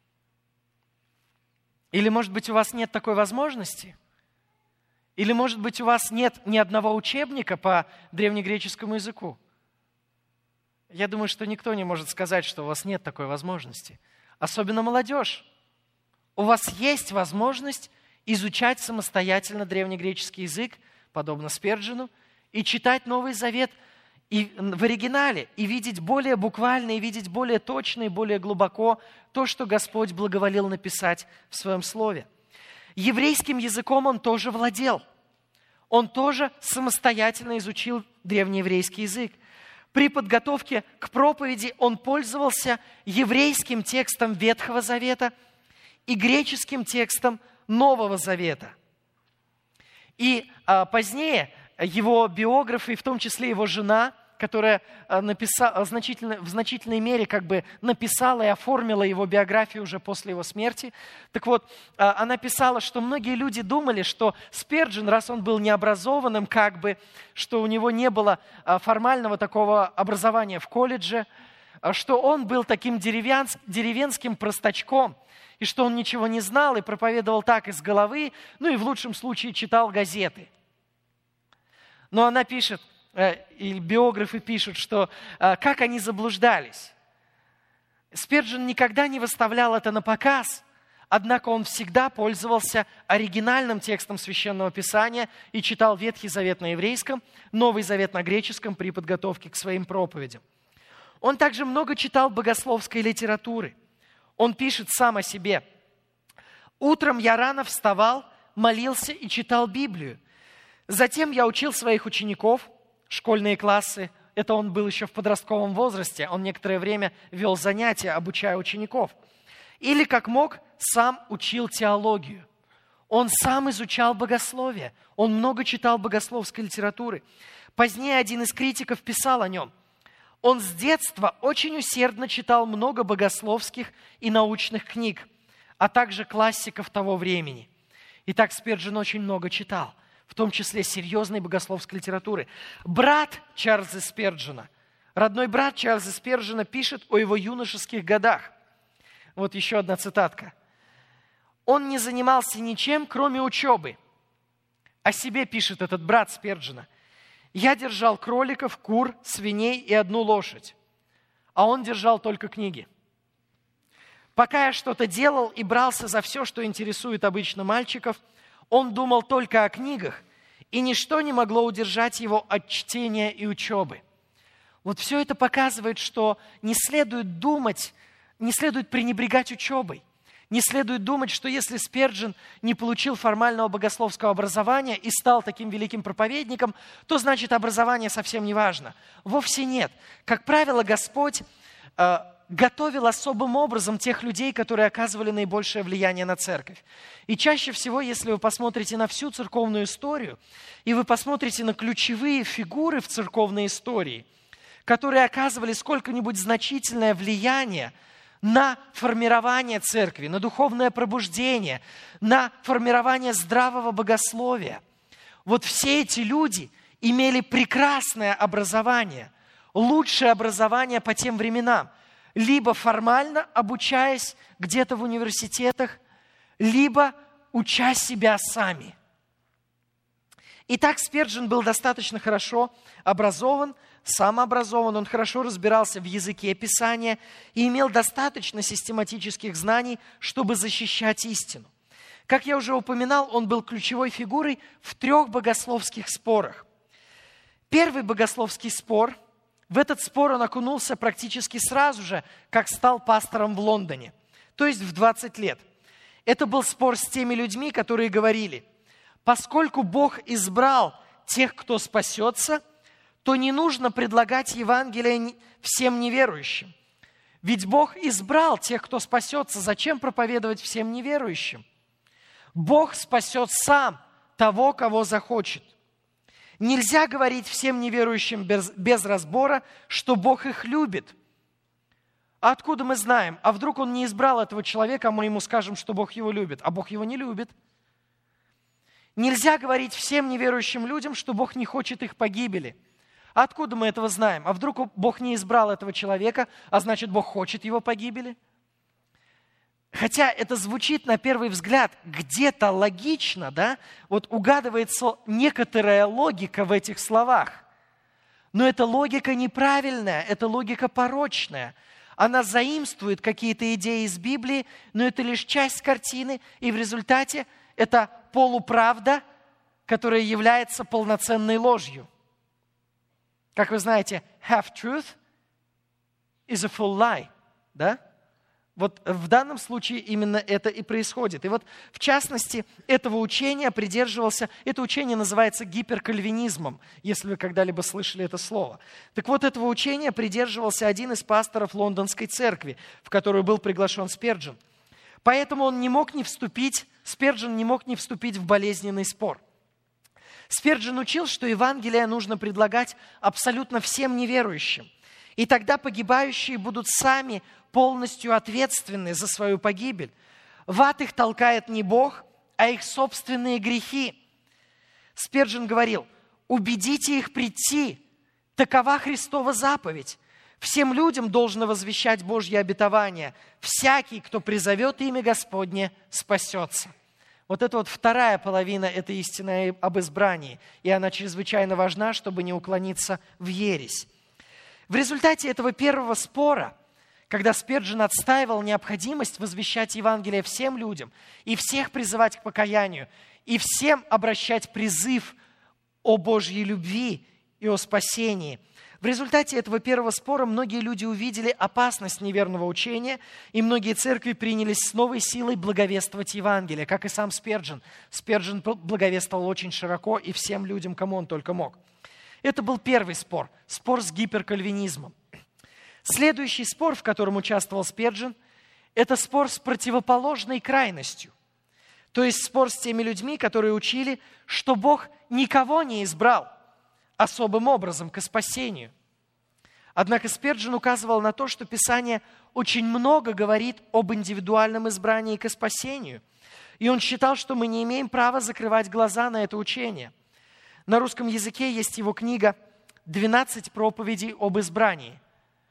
Или, может быть, у вас нет такой возможности? Или, может быть, у вас нет ни одного учебника по древнегреческому языку? Я думаю, что никто не может сказать, что у вас нет такой возможности. Особенно молодежь. У вас есть возможность изучать самостоятельно древнегреческий язык, подобно Спержену, и читать Новый Завет и в оригинале, и видеть более буквально, и видеть более точно, и более глубоко то, что Господь благоволил написать в Своем Слове. Еврейским языком он тоже владел. Он тоже самостоятельно изучил древнееврейский язык. При подготовке к проповеди он пользовался еврейским текстом Ветхого Завета и греческим текстом Нового Завета. И а, позднее его биографы, в том числе его жена которая написала, значительно, в значительной мере как бы написала и оформила его биографию уже после его смерти. Так вот, она писала, что многие люди думали, что Спирджин, раз он был необразованным, как бы, что у него не было формального такого образования в колледже, что он был таким деревенским простачком, и что он ничего не знал и проповедовал так из головы, ну и в лучшем случае читал газеты. Но она пишет, и биографы пишут, что как они заблуждались. Спирджин никогда не выставлял это на показ, однако он всегда пользовался оригинальным текстом Священного Писания и читал Ветхий Завет на еврейском, Новый Завет на греческом при подготовке к своим проповедям. Он также много читал богословской литературы. Он пишет сам о себе. «Утром я рано вставал, молился и читал Библию. Затем я учил своих учеников, школьные классы. Это он был еще в подростковом возрасте. Он некоторое время вел занятия, обучая учеников. Или, как мог, сам учил теологию. Он сам изучал богословие. Он много читал богословской литературы. Позднее один из критиков писал о нем. Он с детства очень усердно читал много богословских и научных книг, а также классиков того времени. Итак, Спирджин очень много читал, в том числе серьезной богословской литературы. Брат Чарльза Спирджина, родной брат Чарльза Спирджина пишет о его юношеских годах. Вот еще одна цитатка. «Он не занимался ничем, кроме учебы». О себе пишет этот брат Спирджина. «Я держал кроликов, кур, свиней и одну лошадь, а он держал только книги. Пока я что-то делал и брался за все, что интересует обычно мальчиков, он думал только о книгах, и ничто не могло удержать его от чтения и учебы». Вот все это показывает, что не следует думать, не следует пренебрегать учебой. Не следует думать, что если Спирджин не получил формального богословского образования и стал таким великим проповедником, то значит образование совсем не важно. Вовсе нет. Как правило, Господь э, готовил особым образом тех людей, которые оказывали наибольшее влияние на церковь. И чаще всего, если вы посмотрите на всю церковную историю, и вы посмотрите на ключевые фигуры в церковной истории, которые оказывали сколько-нибудь значительное влияние на формирование церкви, на духовное пробуждение, на формирование здравого богословия. Вот все эти люди имели прекрасное образование, лучшее образование по тем временам, либо формально обучаясь где-то в университетах, либо уча себя сами. Итак, Спирджин был достаточно хорошо образован, самообразован, он хорошо разбирался в языке Писания и имел достаточно систематических знаний, чтобы защищать истину. Как я уже упоминал, он был ключевой фигурой в трех богословских спорах. Первый богословский спор, в этот спор он окунулся практически сразу же, как стал пастором в Лондоне, то есть в двадцать лет. Это был спор с теми людьми, которые говорили: поскольку Бог избрал тех, кто спасется, то не нужно предлагать Евангелие всем неверующим. Ведь Бог избрал тех, кто спасется. Зачем проповедовать всем неверующим? Бог спасет сам того, кого захочет. Нельзя говорить всем неверующим без, без разбора, что Бог их любит. А откуда мы знаем? А вдруг Он не избрал этого человека, а мы ему скажем, что Бог его любит, а Бог его не любит? Нельзя говорить всем неверующим людям, что Бог не хочет их погибели. А откуда мы этого знаем? А вдруг Бог не избрал этого человека, а значит, Бог хочет его погибели? Хотя это звучит на первый взгляд где-то логично, да? Вот угадывается некоторая логика в этих словах. Но эта логика неправильная, это логика порочная. Она заимствует какие-то идеи из Библии, но это лишь часть картины, и в результате это полуправда, которая является полноценной ложью. Как вы знаете, half-truth is a full lie. Да? Вот в данном случае именно это и происходит. И вот в частности этого учения придерживался, это учение называется гиперкальвинизмом, если вы когда-либо слышали это слово. Так вот, этого учения придерживался один из пасторов лондонской церкви, в которую был приглашен Спирджин. Поэтому он не мог не вступить, Спирджин не мог не вступить в болезненный спор. Спирджин учил, что Евангелие нужно предлагать абсолютно всем неверующим. И тогда погибающие будут сами полностью ответственны за свою погибель. В ад их толкает не Бог, а их собственные грехи. Спирджин говорил: убедите их прийти. Такова Христова заповедь. Всем людям должно возвещать Божье обетование. Всякий, кто призовет имя Господне, спасется. Вот это вот вторая половина этой истины об избрании. И она чрезвычайно важна, чтобы не уклониться в ересь. В результате этого первого спора, когда Спирджин отстаивал необходимость возвещать Евангелие всем людям и всех призывать к покаянию, и всем обращать призыв о Божьей любви и о спасении, в результате этого первого спора многие люди увидели опасность неверного учения, и многие церкви принялись с новой силой благовествовать Евангелие, как и сам Спирджин. Спирджин благовествовал очень широко и всем людям, кому он только мог. Это был первый спор, спор с гиперкальвинизмом. Следующий спор, в котором участвовал Спирджин, это спор с противоположной крайностью. То есть спор с теми людьми, которые учили, что Бог никого не избрал особым образом к спасению. Однако Спирджин указывал на то, что Писание очень много говорит об индивидуальном избрании к спасению. И он считал, что мы не имеем права закрывать глаза на это учение. На русском языке есть его книга «двенадцать проповедей об избрании».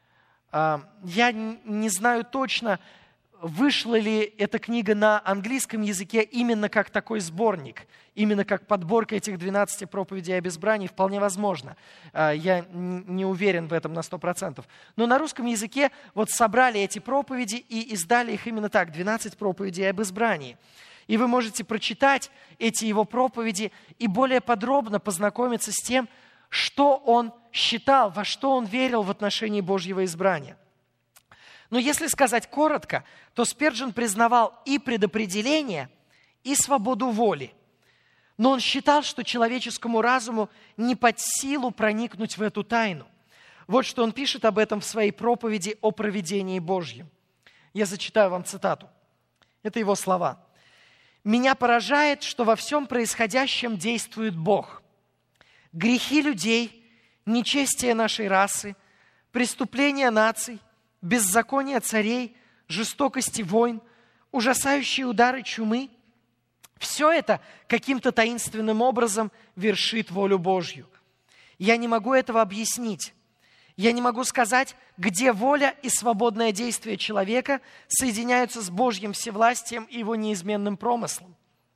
Я не знаю точно, вышла ли эта книга на английском языке именно как такой сборник, именно как подборка этих двенадцати проповедей об избрании, вполне возможно. Я не уверен в этом на сто процентов. Но на русском языке вот собрали эти проповеди и издали их именно так, двенадцать проповедей об избрании. И вы можете прочитать эти его проповеди и более подробно познакомиться с тем, что он считал, во что он верил в отношении Божьего избрания. Но если сказать коротко, то Спирджин признавал и предопределение, и свободу воли. Но он считал, что человеческому разуму не под силу проникнуть в эту тайну. Вот что он пишет об этом в своей проповеди о провидении Божьем. Я зачитаю вам цитату. Это его слова. «Меня поражает, что во всем происходящем действует Бог. Грехи людей, нечестие нашей расы, преступления наций, беззаконие царей, жестокости войн, ужасающие удары чумы – все это каким-то таинственным образом вершит волю Божью. Я не могу этого объяснить. Я не могу сказать, где воля и свободное действие человека соединяются с Божьим всевластием и его неизменным промыслом.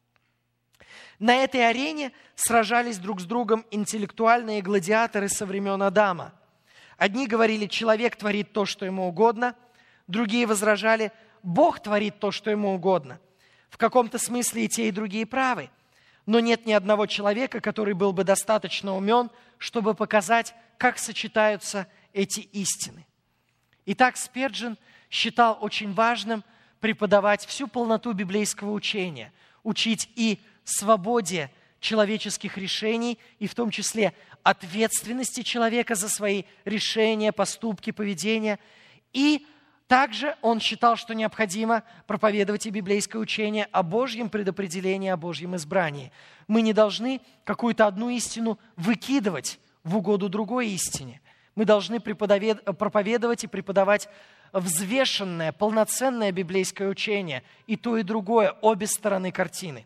На этой арене сражались друг с другом интеллектуальные гладиаторы со времен Адама. Одни говорили, человек творит то, что ему угодно, другие возражали, Бог творит то, что ему угодно. В каком-то смысле и те, и другие правы. Но нет ни одного человека, который был бы достаточно умен, чтобы показать, как сочетаются эти истины. Итак, Спирджин считал очень важным преподавать всю полноту библейского учения, учить и свободе человеческих решений, и в том числе ответственности человека за свои решения, поступки, поведение. И также он считал, что необходимо проповедовать и библейское учение о Божьем предопределении, о Божьем избрании. Мы не должны какую-то одну истину выкидывать в угоду другой истине. Мы должны проповедовать и преподавать взвешенное, полноценное библейское учение, и то, и другое, обе стороны картины.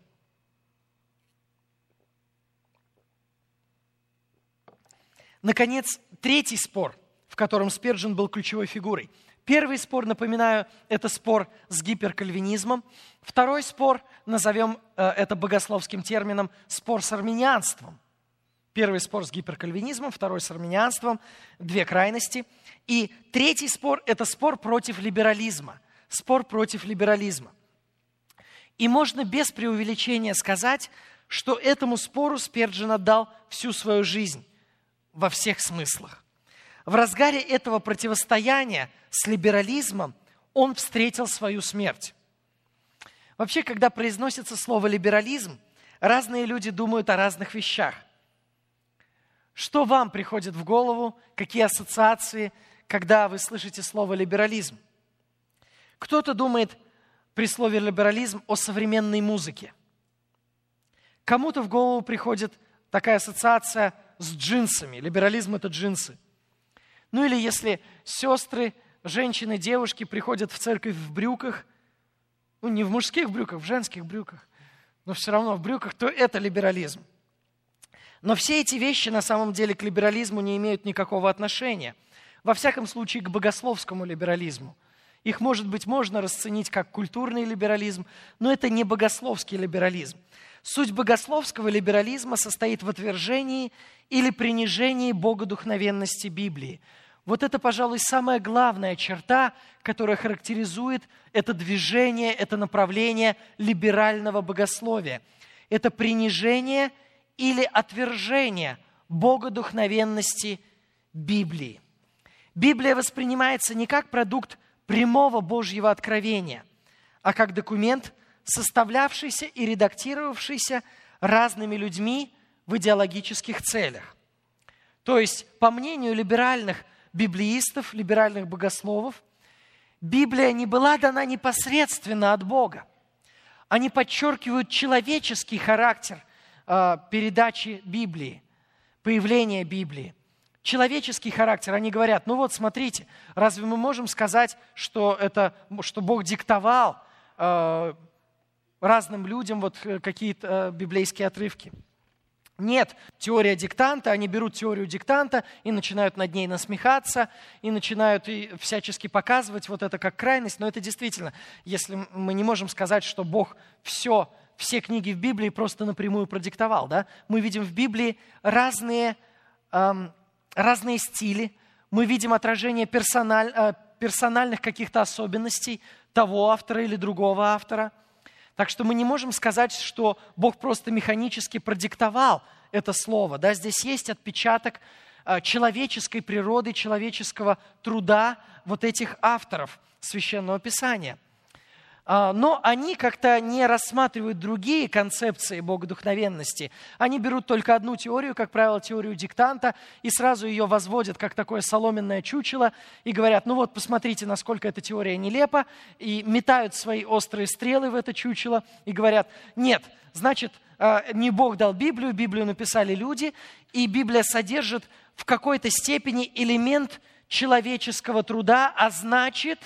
Наконец, третий спор, в котором Спирджин был ключевой фигурой. Первый спор, напоминаю, это спор с гиперкальвинизмом. Второй спор, назовем это богословским термином, спор с арминианством. Первый спор с гиперкальвинизмом, второй с арминианством, две крайности. И третий спор – это спор против либерализма. Спор против либерализма. И можно без преувеличения сказать, что этому спору Спирджин отдал всю свою жизнь во всех смыслах. В разгаре этого противостояния с либерализмом он встретил свою смерть. Вообще, когда произносится слово «либерализм», разные люди думают о разных вещах. Что вам приходит в голову, какие ассоциации, когда вы слышите слово «либерализм»? Кто-то думает при слове «либерализм» о современной музыке. Кому-то в голову приходит такая ассоциация с джинсами. Либерализм – это джинсы. Ну или если сестры, женщины, девушки приходят в церковь в брюках, ну не в мужских брюках, в женских брюках, но все равно в брюках, то это либерализм. Но все эти вещи на самом деле к либерализму не имеют никакого отношения. Во всяком случае, к богословскому либерализму. Их, может быть, можно расценить как культурный либерализм, но это не богословский либерализм. Суть богословского либерализма состоит в отвержении или принижении богодухновенности Библии. Вот это, пожалуй, самая главная черта, которая характеризует это движение, это направление либерального богословия. Это принижение или отвержение богодухновенности Библии. Библия воспринимается не как продукт прямого Божьего откровения, а как документ, составлявшийся и редактировавшийся разными людьми в идеологических целях. То есть, по мнению либеральных библеистов, либеральных богословов, Библия не была дана непосредственно от Бога. Они подчеркивают человеческий характер э, передачи Библии, появления Библии. Человеческий характер. Они говорят, ну вот, смотрите, разве мы можем сказать, что, это, что Бог диктовал э, разным людям вот какие-то э, библейские отрывки? Нет, теория диктанта, они берут теорию диктанта и начинают над ней насмехаться, и начинают и всячески показывать вот это как крайность. Но это действительно, если мы не можем сказать, что Бог все, все книги в Библии просто напрямую продиктовал, да? Мы видим в Библии разные, эм, разные стили, мы видим отражение персональ, э, персональных каких-то особенностей того автора или другого автора. Так что мы не можем сказать, что Бог просто механически продиктовал это слово. Да? Здесь есть отпечаток человеческой природы, человеческого труда вот этих авторов Священного Писания. Но они как-то не рассматривают другие концепции богодухновенности. Они берут только одну теорию, как правило, теорию диктанта, и сразу ее возводят как такое соломенное чучело, и говорят, ну вот, посмотрите, насколько эта теория нелепа, и метают свои острые стрелы в это чучело, и говорят, нет, значит, не Бог дал Библию, Библию написали люди, и Библия содержит в какой-то степени элемент человеческого труда, а значит...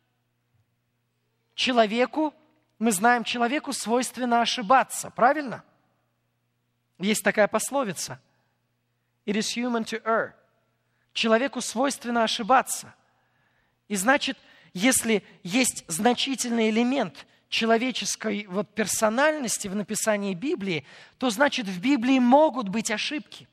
Человеку, мы знаем, человеку свойственно ошибаться, правильно? Есть такая пословица. It is human to err. Человеку свойственно ошибаться. И значит, если есть значительный элемент человеческой вот персональности в написании Библии, то значит, в Библии могут быть ошибки.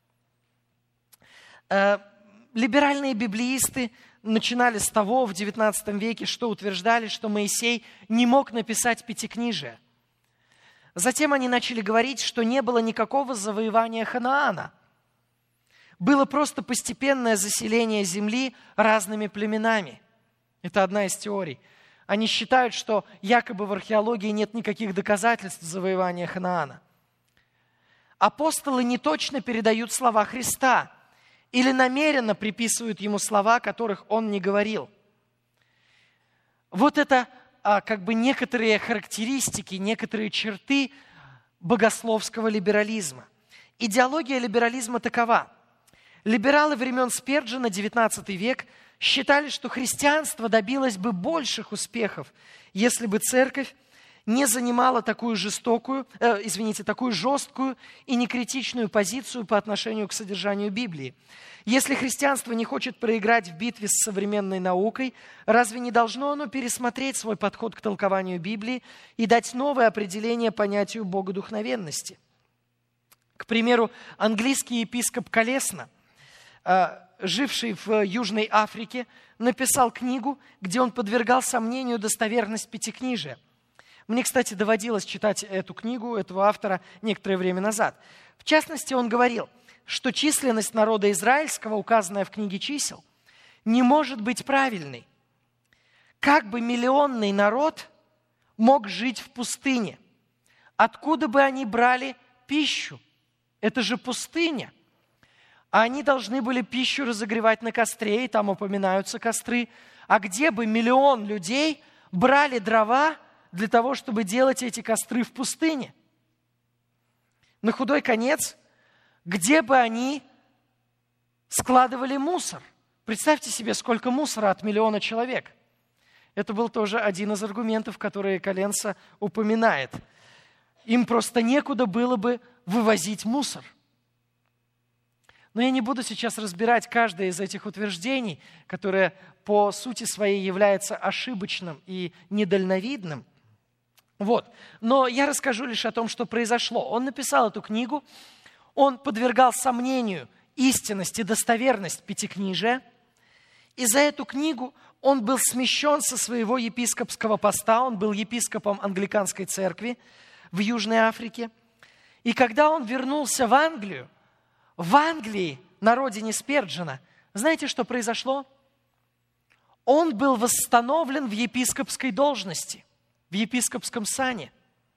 Э, либеральные библеисты начинали с того в девятнадцатом веке, что утверждали, что Моисей не мог написать Пятикнижие. Затем они начали говорить, что не было никакого завоевания Ханаана. Было просто постепенное заселение земли разными племенами. Это одна из теорий. Они считают, что якобы в археологии нет никаких доказательств завоевания Ханаана. Апостолы неточно передают слова Христа или намеренно приписывают ему слова, которых он не говорил. Вот это а, как бы некоторые характеристики, некоторые черты богословского либерализма. Идеология либерализма такова. Либералы времен Спержена, девятнадцатый век, считали, что христианство добилось бы больших успехов, если бы церковь не занимала такую жестокую, э, извините, такую жесткую и некритичную позицию по отношению к содержанию Библии. Если христианство не хочет проиграть в битве с современной наукой, разве не должно оно пересмотреть свой подход к толкованию Библии и дать новое определение понятию богодухновенности? К примеру, английский епископ Колесно, э, живший в Южной Африке, написал книгу, где он подвергал сомнению достоверность Пятикнижия. Мне, кстати, доводилось читать эту книгу, этого автора, некоторое время назад. В частности, он говорил, что численность народа израильского, указанная в книге чисел, не может быть правильной. Как бы миллионный народ мог жить в пустыне? Откуда бы они брали пищу? Это же пустыня. А они должны были пищу разогревать на костре, и там упоминаются костры. А где бы миллион людей брали дрова для того, чтобы делать эти костры в пустыне? На худой конец где бы они складывали мусор. Представьте себе, сколько мусора от миллиона человек. Это был тоже один из аргументов, которые Коленца упоминает. Им просто некуда было бы вывозить мусор. Но я не буду сейчас разбирать каждое из этих утверждений, которое по сути своей является ошибочным и недальновидным. Вот. Но я расскажу лишь о том, что произошло. Он написал эту книгу, он подвергал сомнению истинность и достоверность Пятикнижия, и за эту книгу он был смещен со своего епископского поста, он был епископом англиканской церкви в Южной Африке. И когда он вернулся в Англию, в Англии, на родине Спирджена, знаете, что произошло? Он был восстановлен в епископской должности, в епископском сане.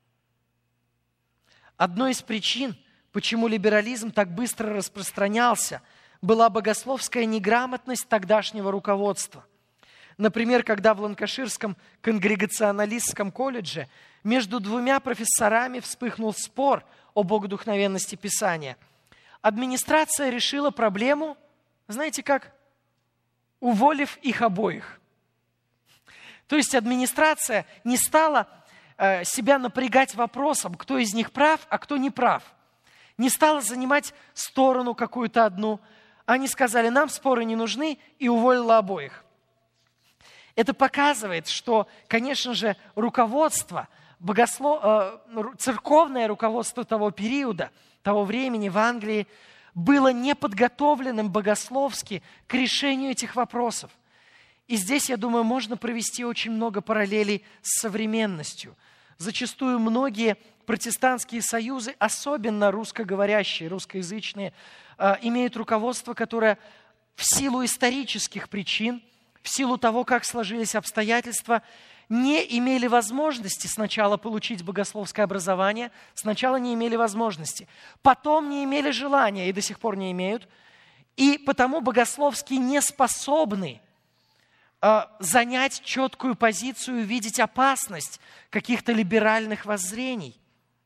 Одной из причин, почему либерализм так быстро распространялся, была богословская неграмотность тогдашнего руководства. Например, когда в Ланкаширском конгрегационалистском колледже между двумя профессорами вспыхнул спор о богодухновенности Писания, администрация решила проблему, знаете как? Уволив их обоих. То есть администрация не стала э, себя напрягать вопросом, кто из них прав, а кто не прав. Не стала занимать сторону какую-то одну. Они сказали, нам споры не нужны, и уволила обоих. Это показывает, что, конечно же, руководство, богослов... э, церковное руководство того периода, того времени в Англии было неподготовленным богословски к решению этих вопросов. И здесь, я думаю, можно провести очень много параллелей с современностью. Зачастую многие протестантские союзы, особенно русскоговорящие, русскоязычные, имеют руководство, которое в силу исторических причин, в силу того, как сложились обстоятельства, не имели возможности сначала получить богословское образование, сначала не имели возможности, потом не имели желания и до сих пор не имеют, и потому богословски не способны э, занять четкую позицию, видеть опасность каких-то либеральных воззрений.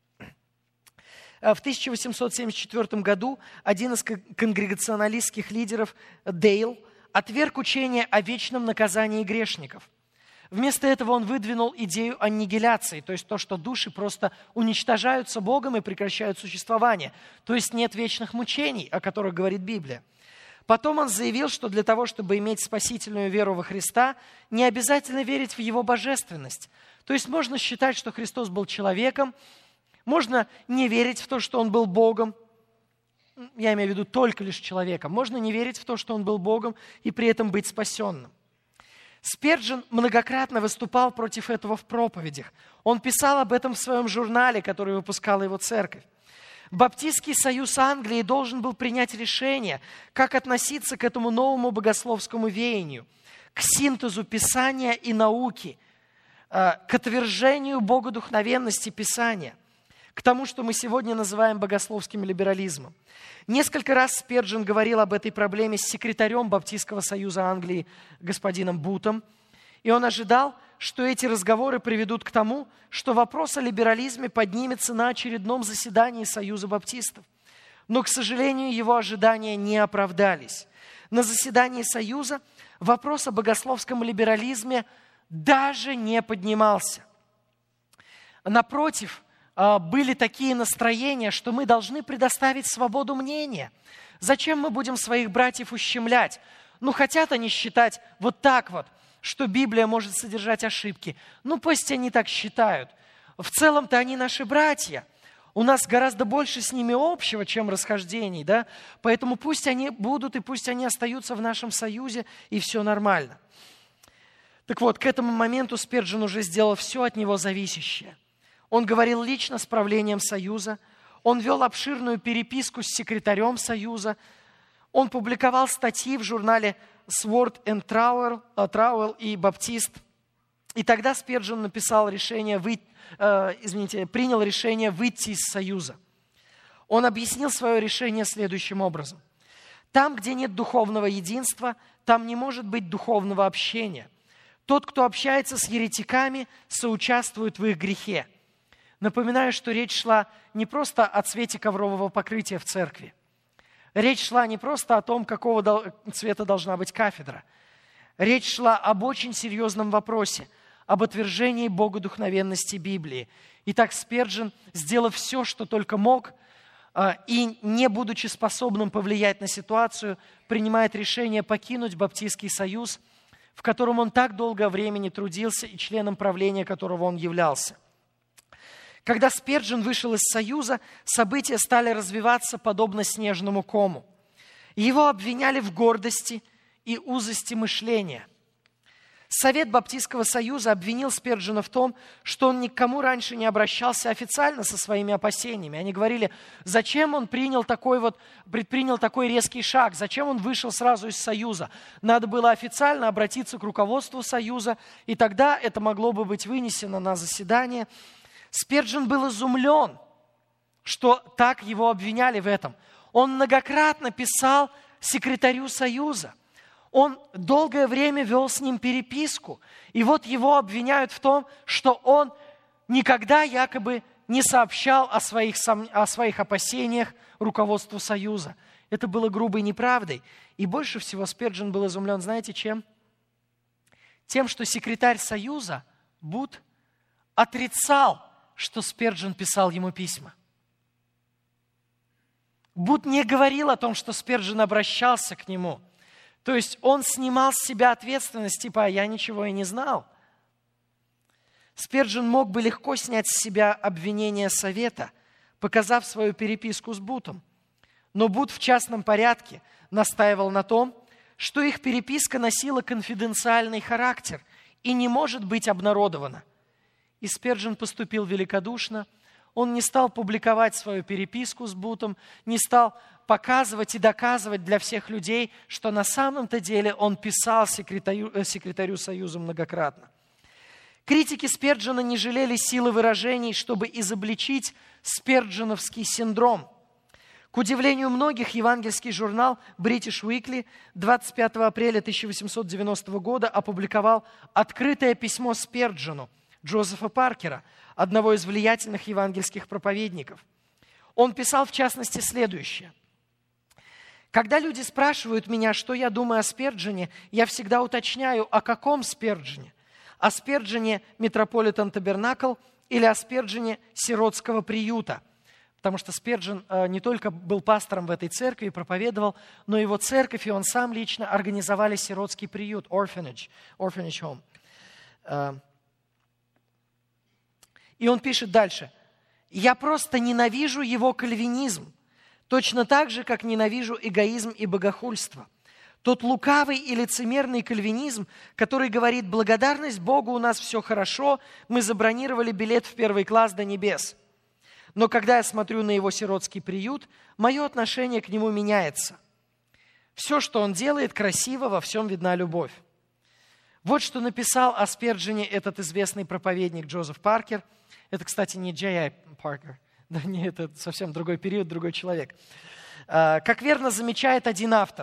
В тысяча восемьсот семьдесят четвёртом году один из конгрегационалистских лидеров, Дейл, отверг учение о вечном наказании грешников. Вместо этого он выдвинул идею аннигиляции, то есть то, что души просто уничтожаются Богом и прекращают существование. То есть нет вечных мучений, о которых говорит Библия. Потом он заявил, что для того, чтобы иметь спасительную веру во Христа, не обязательно верить в Его божественность. То есть можно считать, что Христос был человеком, можно не верить в то, что Он был Богом, я имею в виду только лишь человеком, можно не верить в то, что Он был Богом, и при этом быть спасенным. Спирджен многократно выступал против этого в проповедях. Он писал об этом в своем журнале, который выпускала его церковь. Баптистский союз Англии должен был принять решение, как относиться к этому новому богословскому веянию, к синтезу Писания и науки, к отвержению богодухновенности Писания, к тому, что мы сегодня называем богословским либерализмом. Несколько раз Спирджен говорил об этой проблеме с секретарем Баптистского союза Англии господином Бутом, и он ожидал, что эти разговоры приведут к тому, что вопрос о либерализме поднимется на очередном заседании Союза Баптистов. Но, к сожалению, его ожидания не оправдались. На заседании Союза вопрос о богословском либерализме даже не поднимался. Напротив, были такие настроения, что мы должны предоставить свободу мнения. Зачем мы будем своих братьев ущемлять? Ну, хотят они считать вот так вот, что Библия может содержать ошибки. Ну, пусть они так считают. В целом-то они наши братья. У нас гораздо больше с ними общего, чем расхождений, да? Поэтому пусть они будут и пусть они остаются в нашем союзе, и все нормально. Так вот, к этому моменту Спирджен уже сделал все от него зависящее. Он говорил лично с правлением Союза, он вел обширную переписку с секретарем Союза, он публиковал статьи в журнале Sword and Trowel, Trowel и Баптист. И тогда Спирджен написал решение, вы, э, извините, принял решение выйти из Союза. Он объяснил свое решение следующим образом. Там, где нет духовного единства, там не может быть духовного общения. Тот, кто общается с еретиками, соучаствует в их грехе. Напоминаю, что речь шла не просто о цвете коврового покрытия в церкви. Речь шла не просто о том, какого цвета должна быть кафедра. Речь шла об очень серьезном вопросе, об отвержении богодухновенности Библии. Итак, Спержен, сделав все, что только мог, и не будучи способным повлиять на ситуацию, принимает решение покинуть Баптистский союз, в котором он так долгое времени трудился и членом правления которого он являлся. Когда Спержен вышел из союза, события стали развиваться подобно снежному кому. Его обвиняли в гордости и узости мышления. Совет Баптистского союза обвинил Спержена в том, что он никому раньше не обращался официально со своими опасениями. Они говорили, зачем он принял такой вот, предпринял такой резкий шаг, зачем он вышел сразу из союза. Надо было официально обратиться к руководству союза, и тогда это могло бы быть вынесено на заседание. Спержен был изумлен, что так его обвиняли в этом. Он многократно писал секретарю союза. Он долгое время вел с ним переписку. И вот его обвиняют в том, что он никогда якобы не сообщал о своих, сом... о своих опасениях руководству союза. Это было грубой неправдой. И больше всего Спержен был изумлен, знаете, чем? Тем, что секретарь союза, Бут, отрицал, что Спержен писал ему письма. Бут не говорил о том, что Спержен обращался к нему. То есть он снимал с себя ответственность, типа, а я ничего и не знал. Спержен мог бы легко снять с себя обвинение совета, показав свою переписку с Бутом. Но Бут в частном порядке настаивал на том, что их переписка носила конфиденциальный характер и не может быть обнародована. И Спержен поступил великодушно. Он не стал публиковать свою переписку с Бутом, не стал показывать и доказывать для всех людей, что на самом-то деле он писал секретарю, секретарю Союза многократно. Критики Спержена не жалели силы выражений, чтобы изобличить сперженовский синдром. К удивлению многих, евангельский журнал British Weekly двадцать пятого апреля тысяча восемьсот девяностого года опубликовал открытое письмо Спержену Джозефа Паркера, одного из влиятельных евангельских проповедников. Он писал, в частности, следующее. «Когда люди спрашивают меня, что я думаю о Спержене, я всегда уточняю, о каком Спержене? О Спержене Метрополитен Табернакл или о Спержене сиротского приюта?» Потому что Спержен не только был пастором в этой церкви и проповедовал, но его церковь и он сам лично организовали сиротский приют, orphanage, orphanage home. И он пишет дальше. «Я просто ненавижу его кальвинизм, точно так же, как ненавижу эгоизм и богохульство. Тот лукавый и лицемерный кальвинизм, который говорит, благодарность Богу, у нас все хорошо, мы забронировали билет в первый класс до небес. Но когда я смотрю на его сиротский приют, мое отношение к нему меняется. Все, что он делает, красиво, во всем видна любовь». Вот что написал о Спержене этот известный проповедник Джозеф Паркер. Это, кстати, не Джей Ай Паркер. Да, не, это совсем другой период, другой человек. Как верно замечает один автор,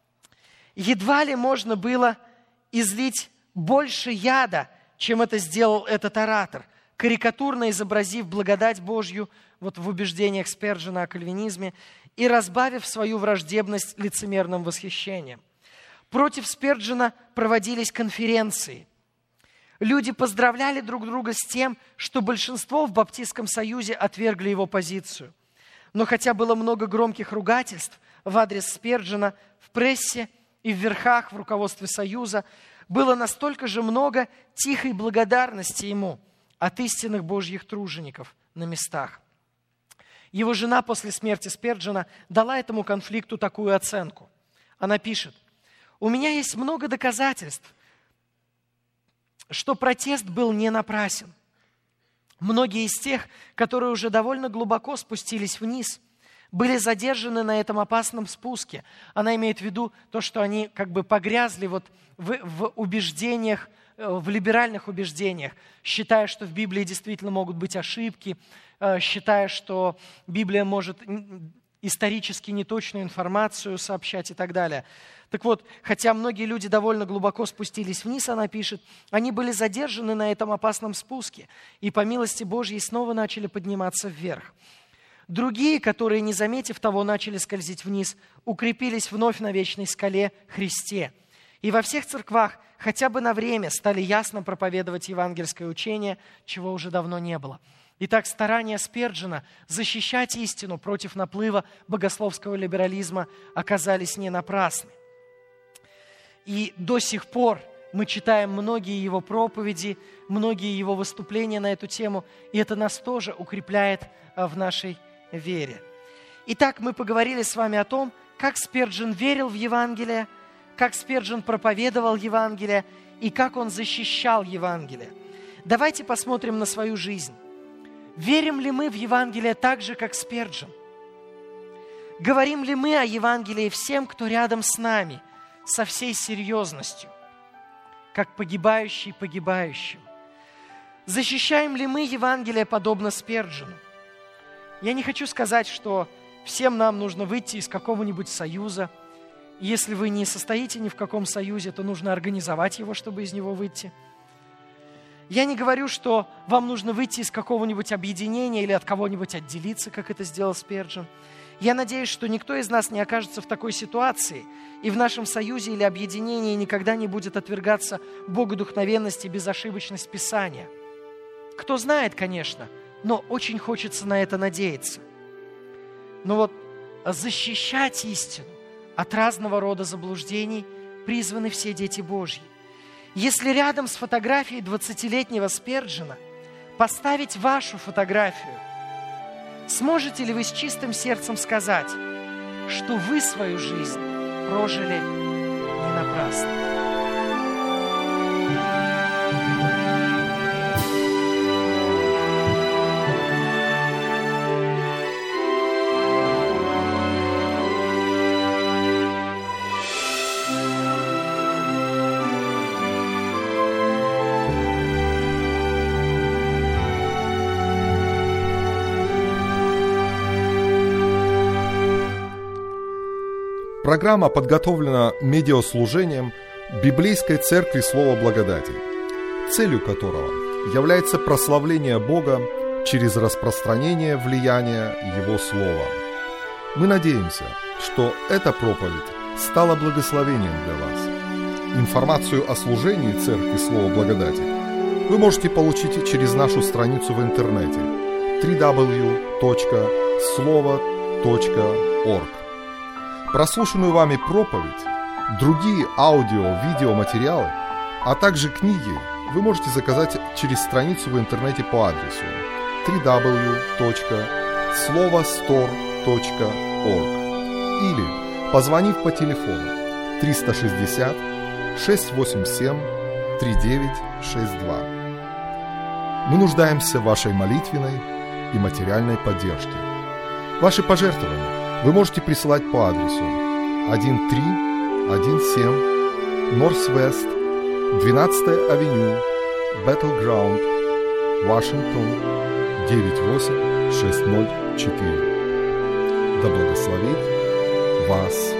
едва ли можно было излить больше яда, чем это сделал этот оратор, карикатурно изобразив благодать Божью вот в убеждениях Спержена о кальвинизме и разбавив свою враждебность лицемерным восхищением. Против Спержена проводились конференции. Люди поздравляли друг друга с тем, что большинство в Баптистском союзе отвергли его позицию. Но хотя было много громких ругательств в адрес Спержена в прессе и в верхах в руководстве союза, было настолько же много тихой благодарности ему от истинных Божьих тружеников на местах. Его жена после смерти Спержена дала этому конфликту такую оценку. Она пишет: «У меня есть много доказательств, что протест был не напрасен. Многие из тех, которые уже довольно глубоко спустились вниз, были задержаны на этом опасном спуске». Она имеет в виду то, что они как бы погрязли вот в, в убеждениях, в либеральных убеждениях, считая, что в Библии действительно могут быть ошибки, считая, что Библия может исторически неточную информацию сообщать и так далее. Так вот, хотя многие люди довольно глубоко спустились вниз, она пишет, они были задержаны на этом опасном спуске и по милости Божьей снова начали подниматься вверх. Другие, которые, не заметив того, начали скользить вниз, укрепились вновь на вечной скале Христе. И во всех церквах хотя бы на время стали ясно проповедовать евангельское учение, чего уже давно не было. Итак, старания Спержена защищать истину против наплыва богословского либерализма оказались не напрасны. И до сих пор мы читаем многие его проповеди, многие его выступления на эту тему, и это нас тоже укрепляет в нашей вере. Итак, мы поговорили с вами о том, как Спержен верил в Евангелие, как Спержен проповедовал Евангелие и как он защищал Евангелие. Давайте посмотрим на свою жизнь. Верим ли мы в Евангелие так же, как Спержен? Говорим ли мы о Евангелии всем, кто рядом с нами, со всей серьезностью, как погибающий погибающим? Защищаем ли мы Евангелие подобно Спержену? Я не хочу сказать, что всем нам нужно выйти из какого-нибудь союза. Если вы не состоите ни в каком союзе, то нужно организовать его, чтобы из него выйти. Я не говорю, что вам нужно выйти из какого-нибудь объединения или от кого-нибудь отделиться, как это сделал Спержен. Я надеюсь, что никто из нас не окажется в такой ситуации, и в нашем союзе или объединении никогда не будет отвергаться богодухновенность и безошибочность Писания. Кто знает, конечно, но очень хочется на это надеяться. Но вот защищать истину от разного рода заблуждений призваны все дети Божьи. Если рядом с фотографией двадцатилетнего Спержена поставить вашу фотографию, сможете ли вы с чистым сердцем сказать, что вы свою жизнь прожили не напрасно? Программа подготовлена медиаслужением Библейской Церкви Слова Благодати, целью которого является прославление Бога через распространение влияния Его Слова. Мы надеемся, что эта проповедь стала благословением для вас. Информацию о служении Церкви Слова Благодати вы можете получить через нашу страницу в интернете дабл ю дабл ю дабл ю точка слово точка орг. Прослушанную вами проповедь, другие аудио-видеоматериалы, а также книги вы можете заказать через страницу в интернете по адресу дабл ю дабл ю дабл ю точка слово стор точка орг или позвонив по телефону триста шестьдесят шестьсот восемьдесят семь тридцать девять шестьдесят два. Мы нуждаемся в вашей молитвенной и материальной поддержке. Ваши пожертвования вы можете присылать по адресу один три один семь Northwest двенадцатая авеню, Battleground, Вашингтон девять восемь шесть ноль четыре. Да благословит вас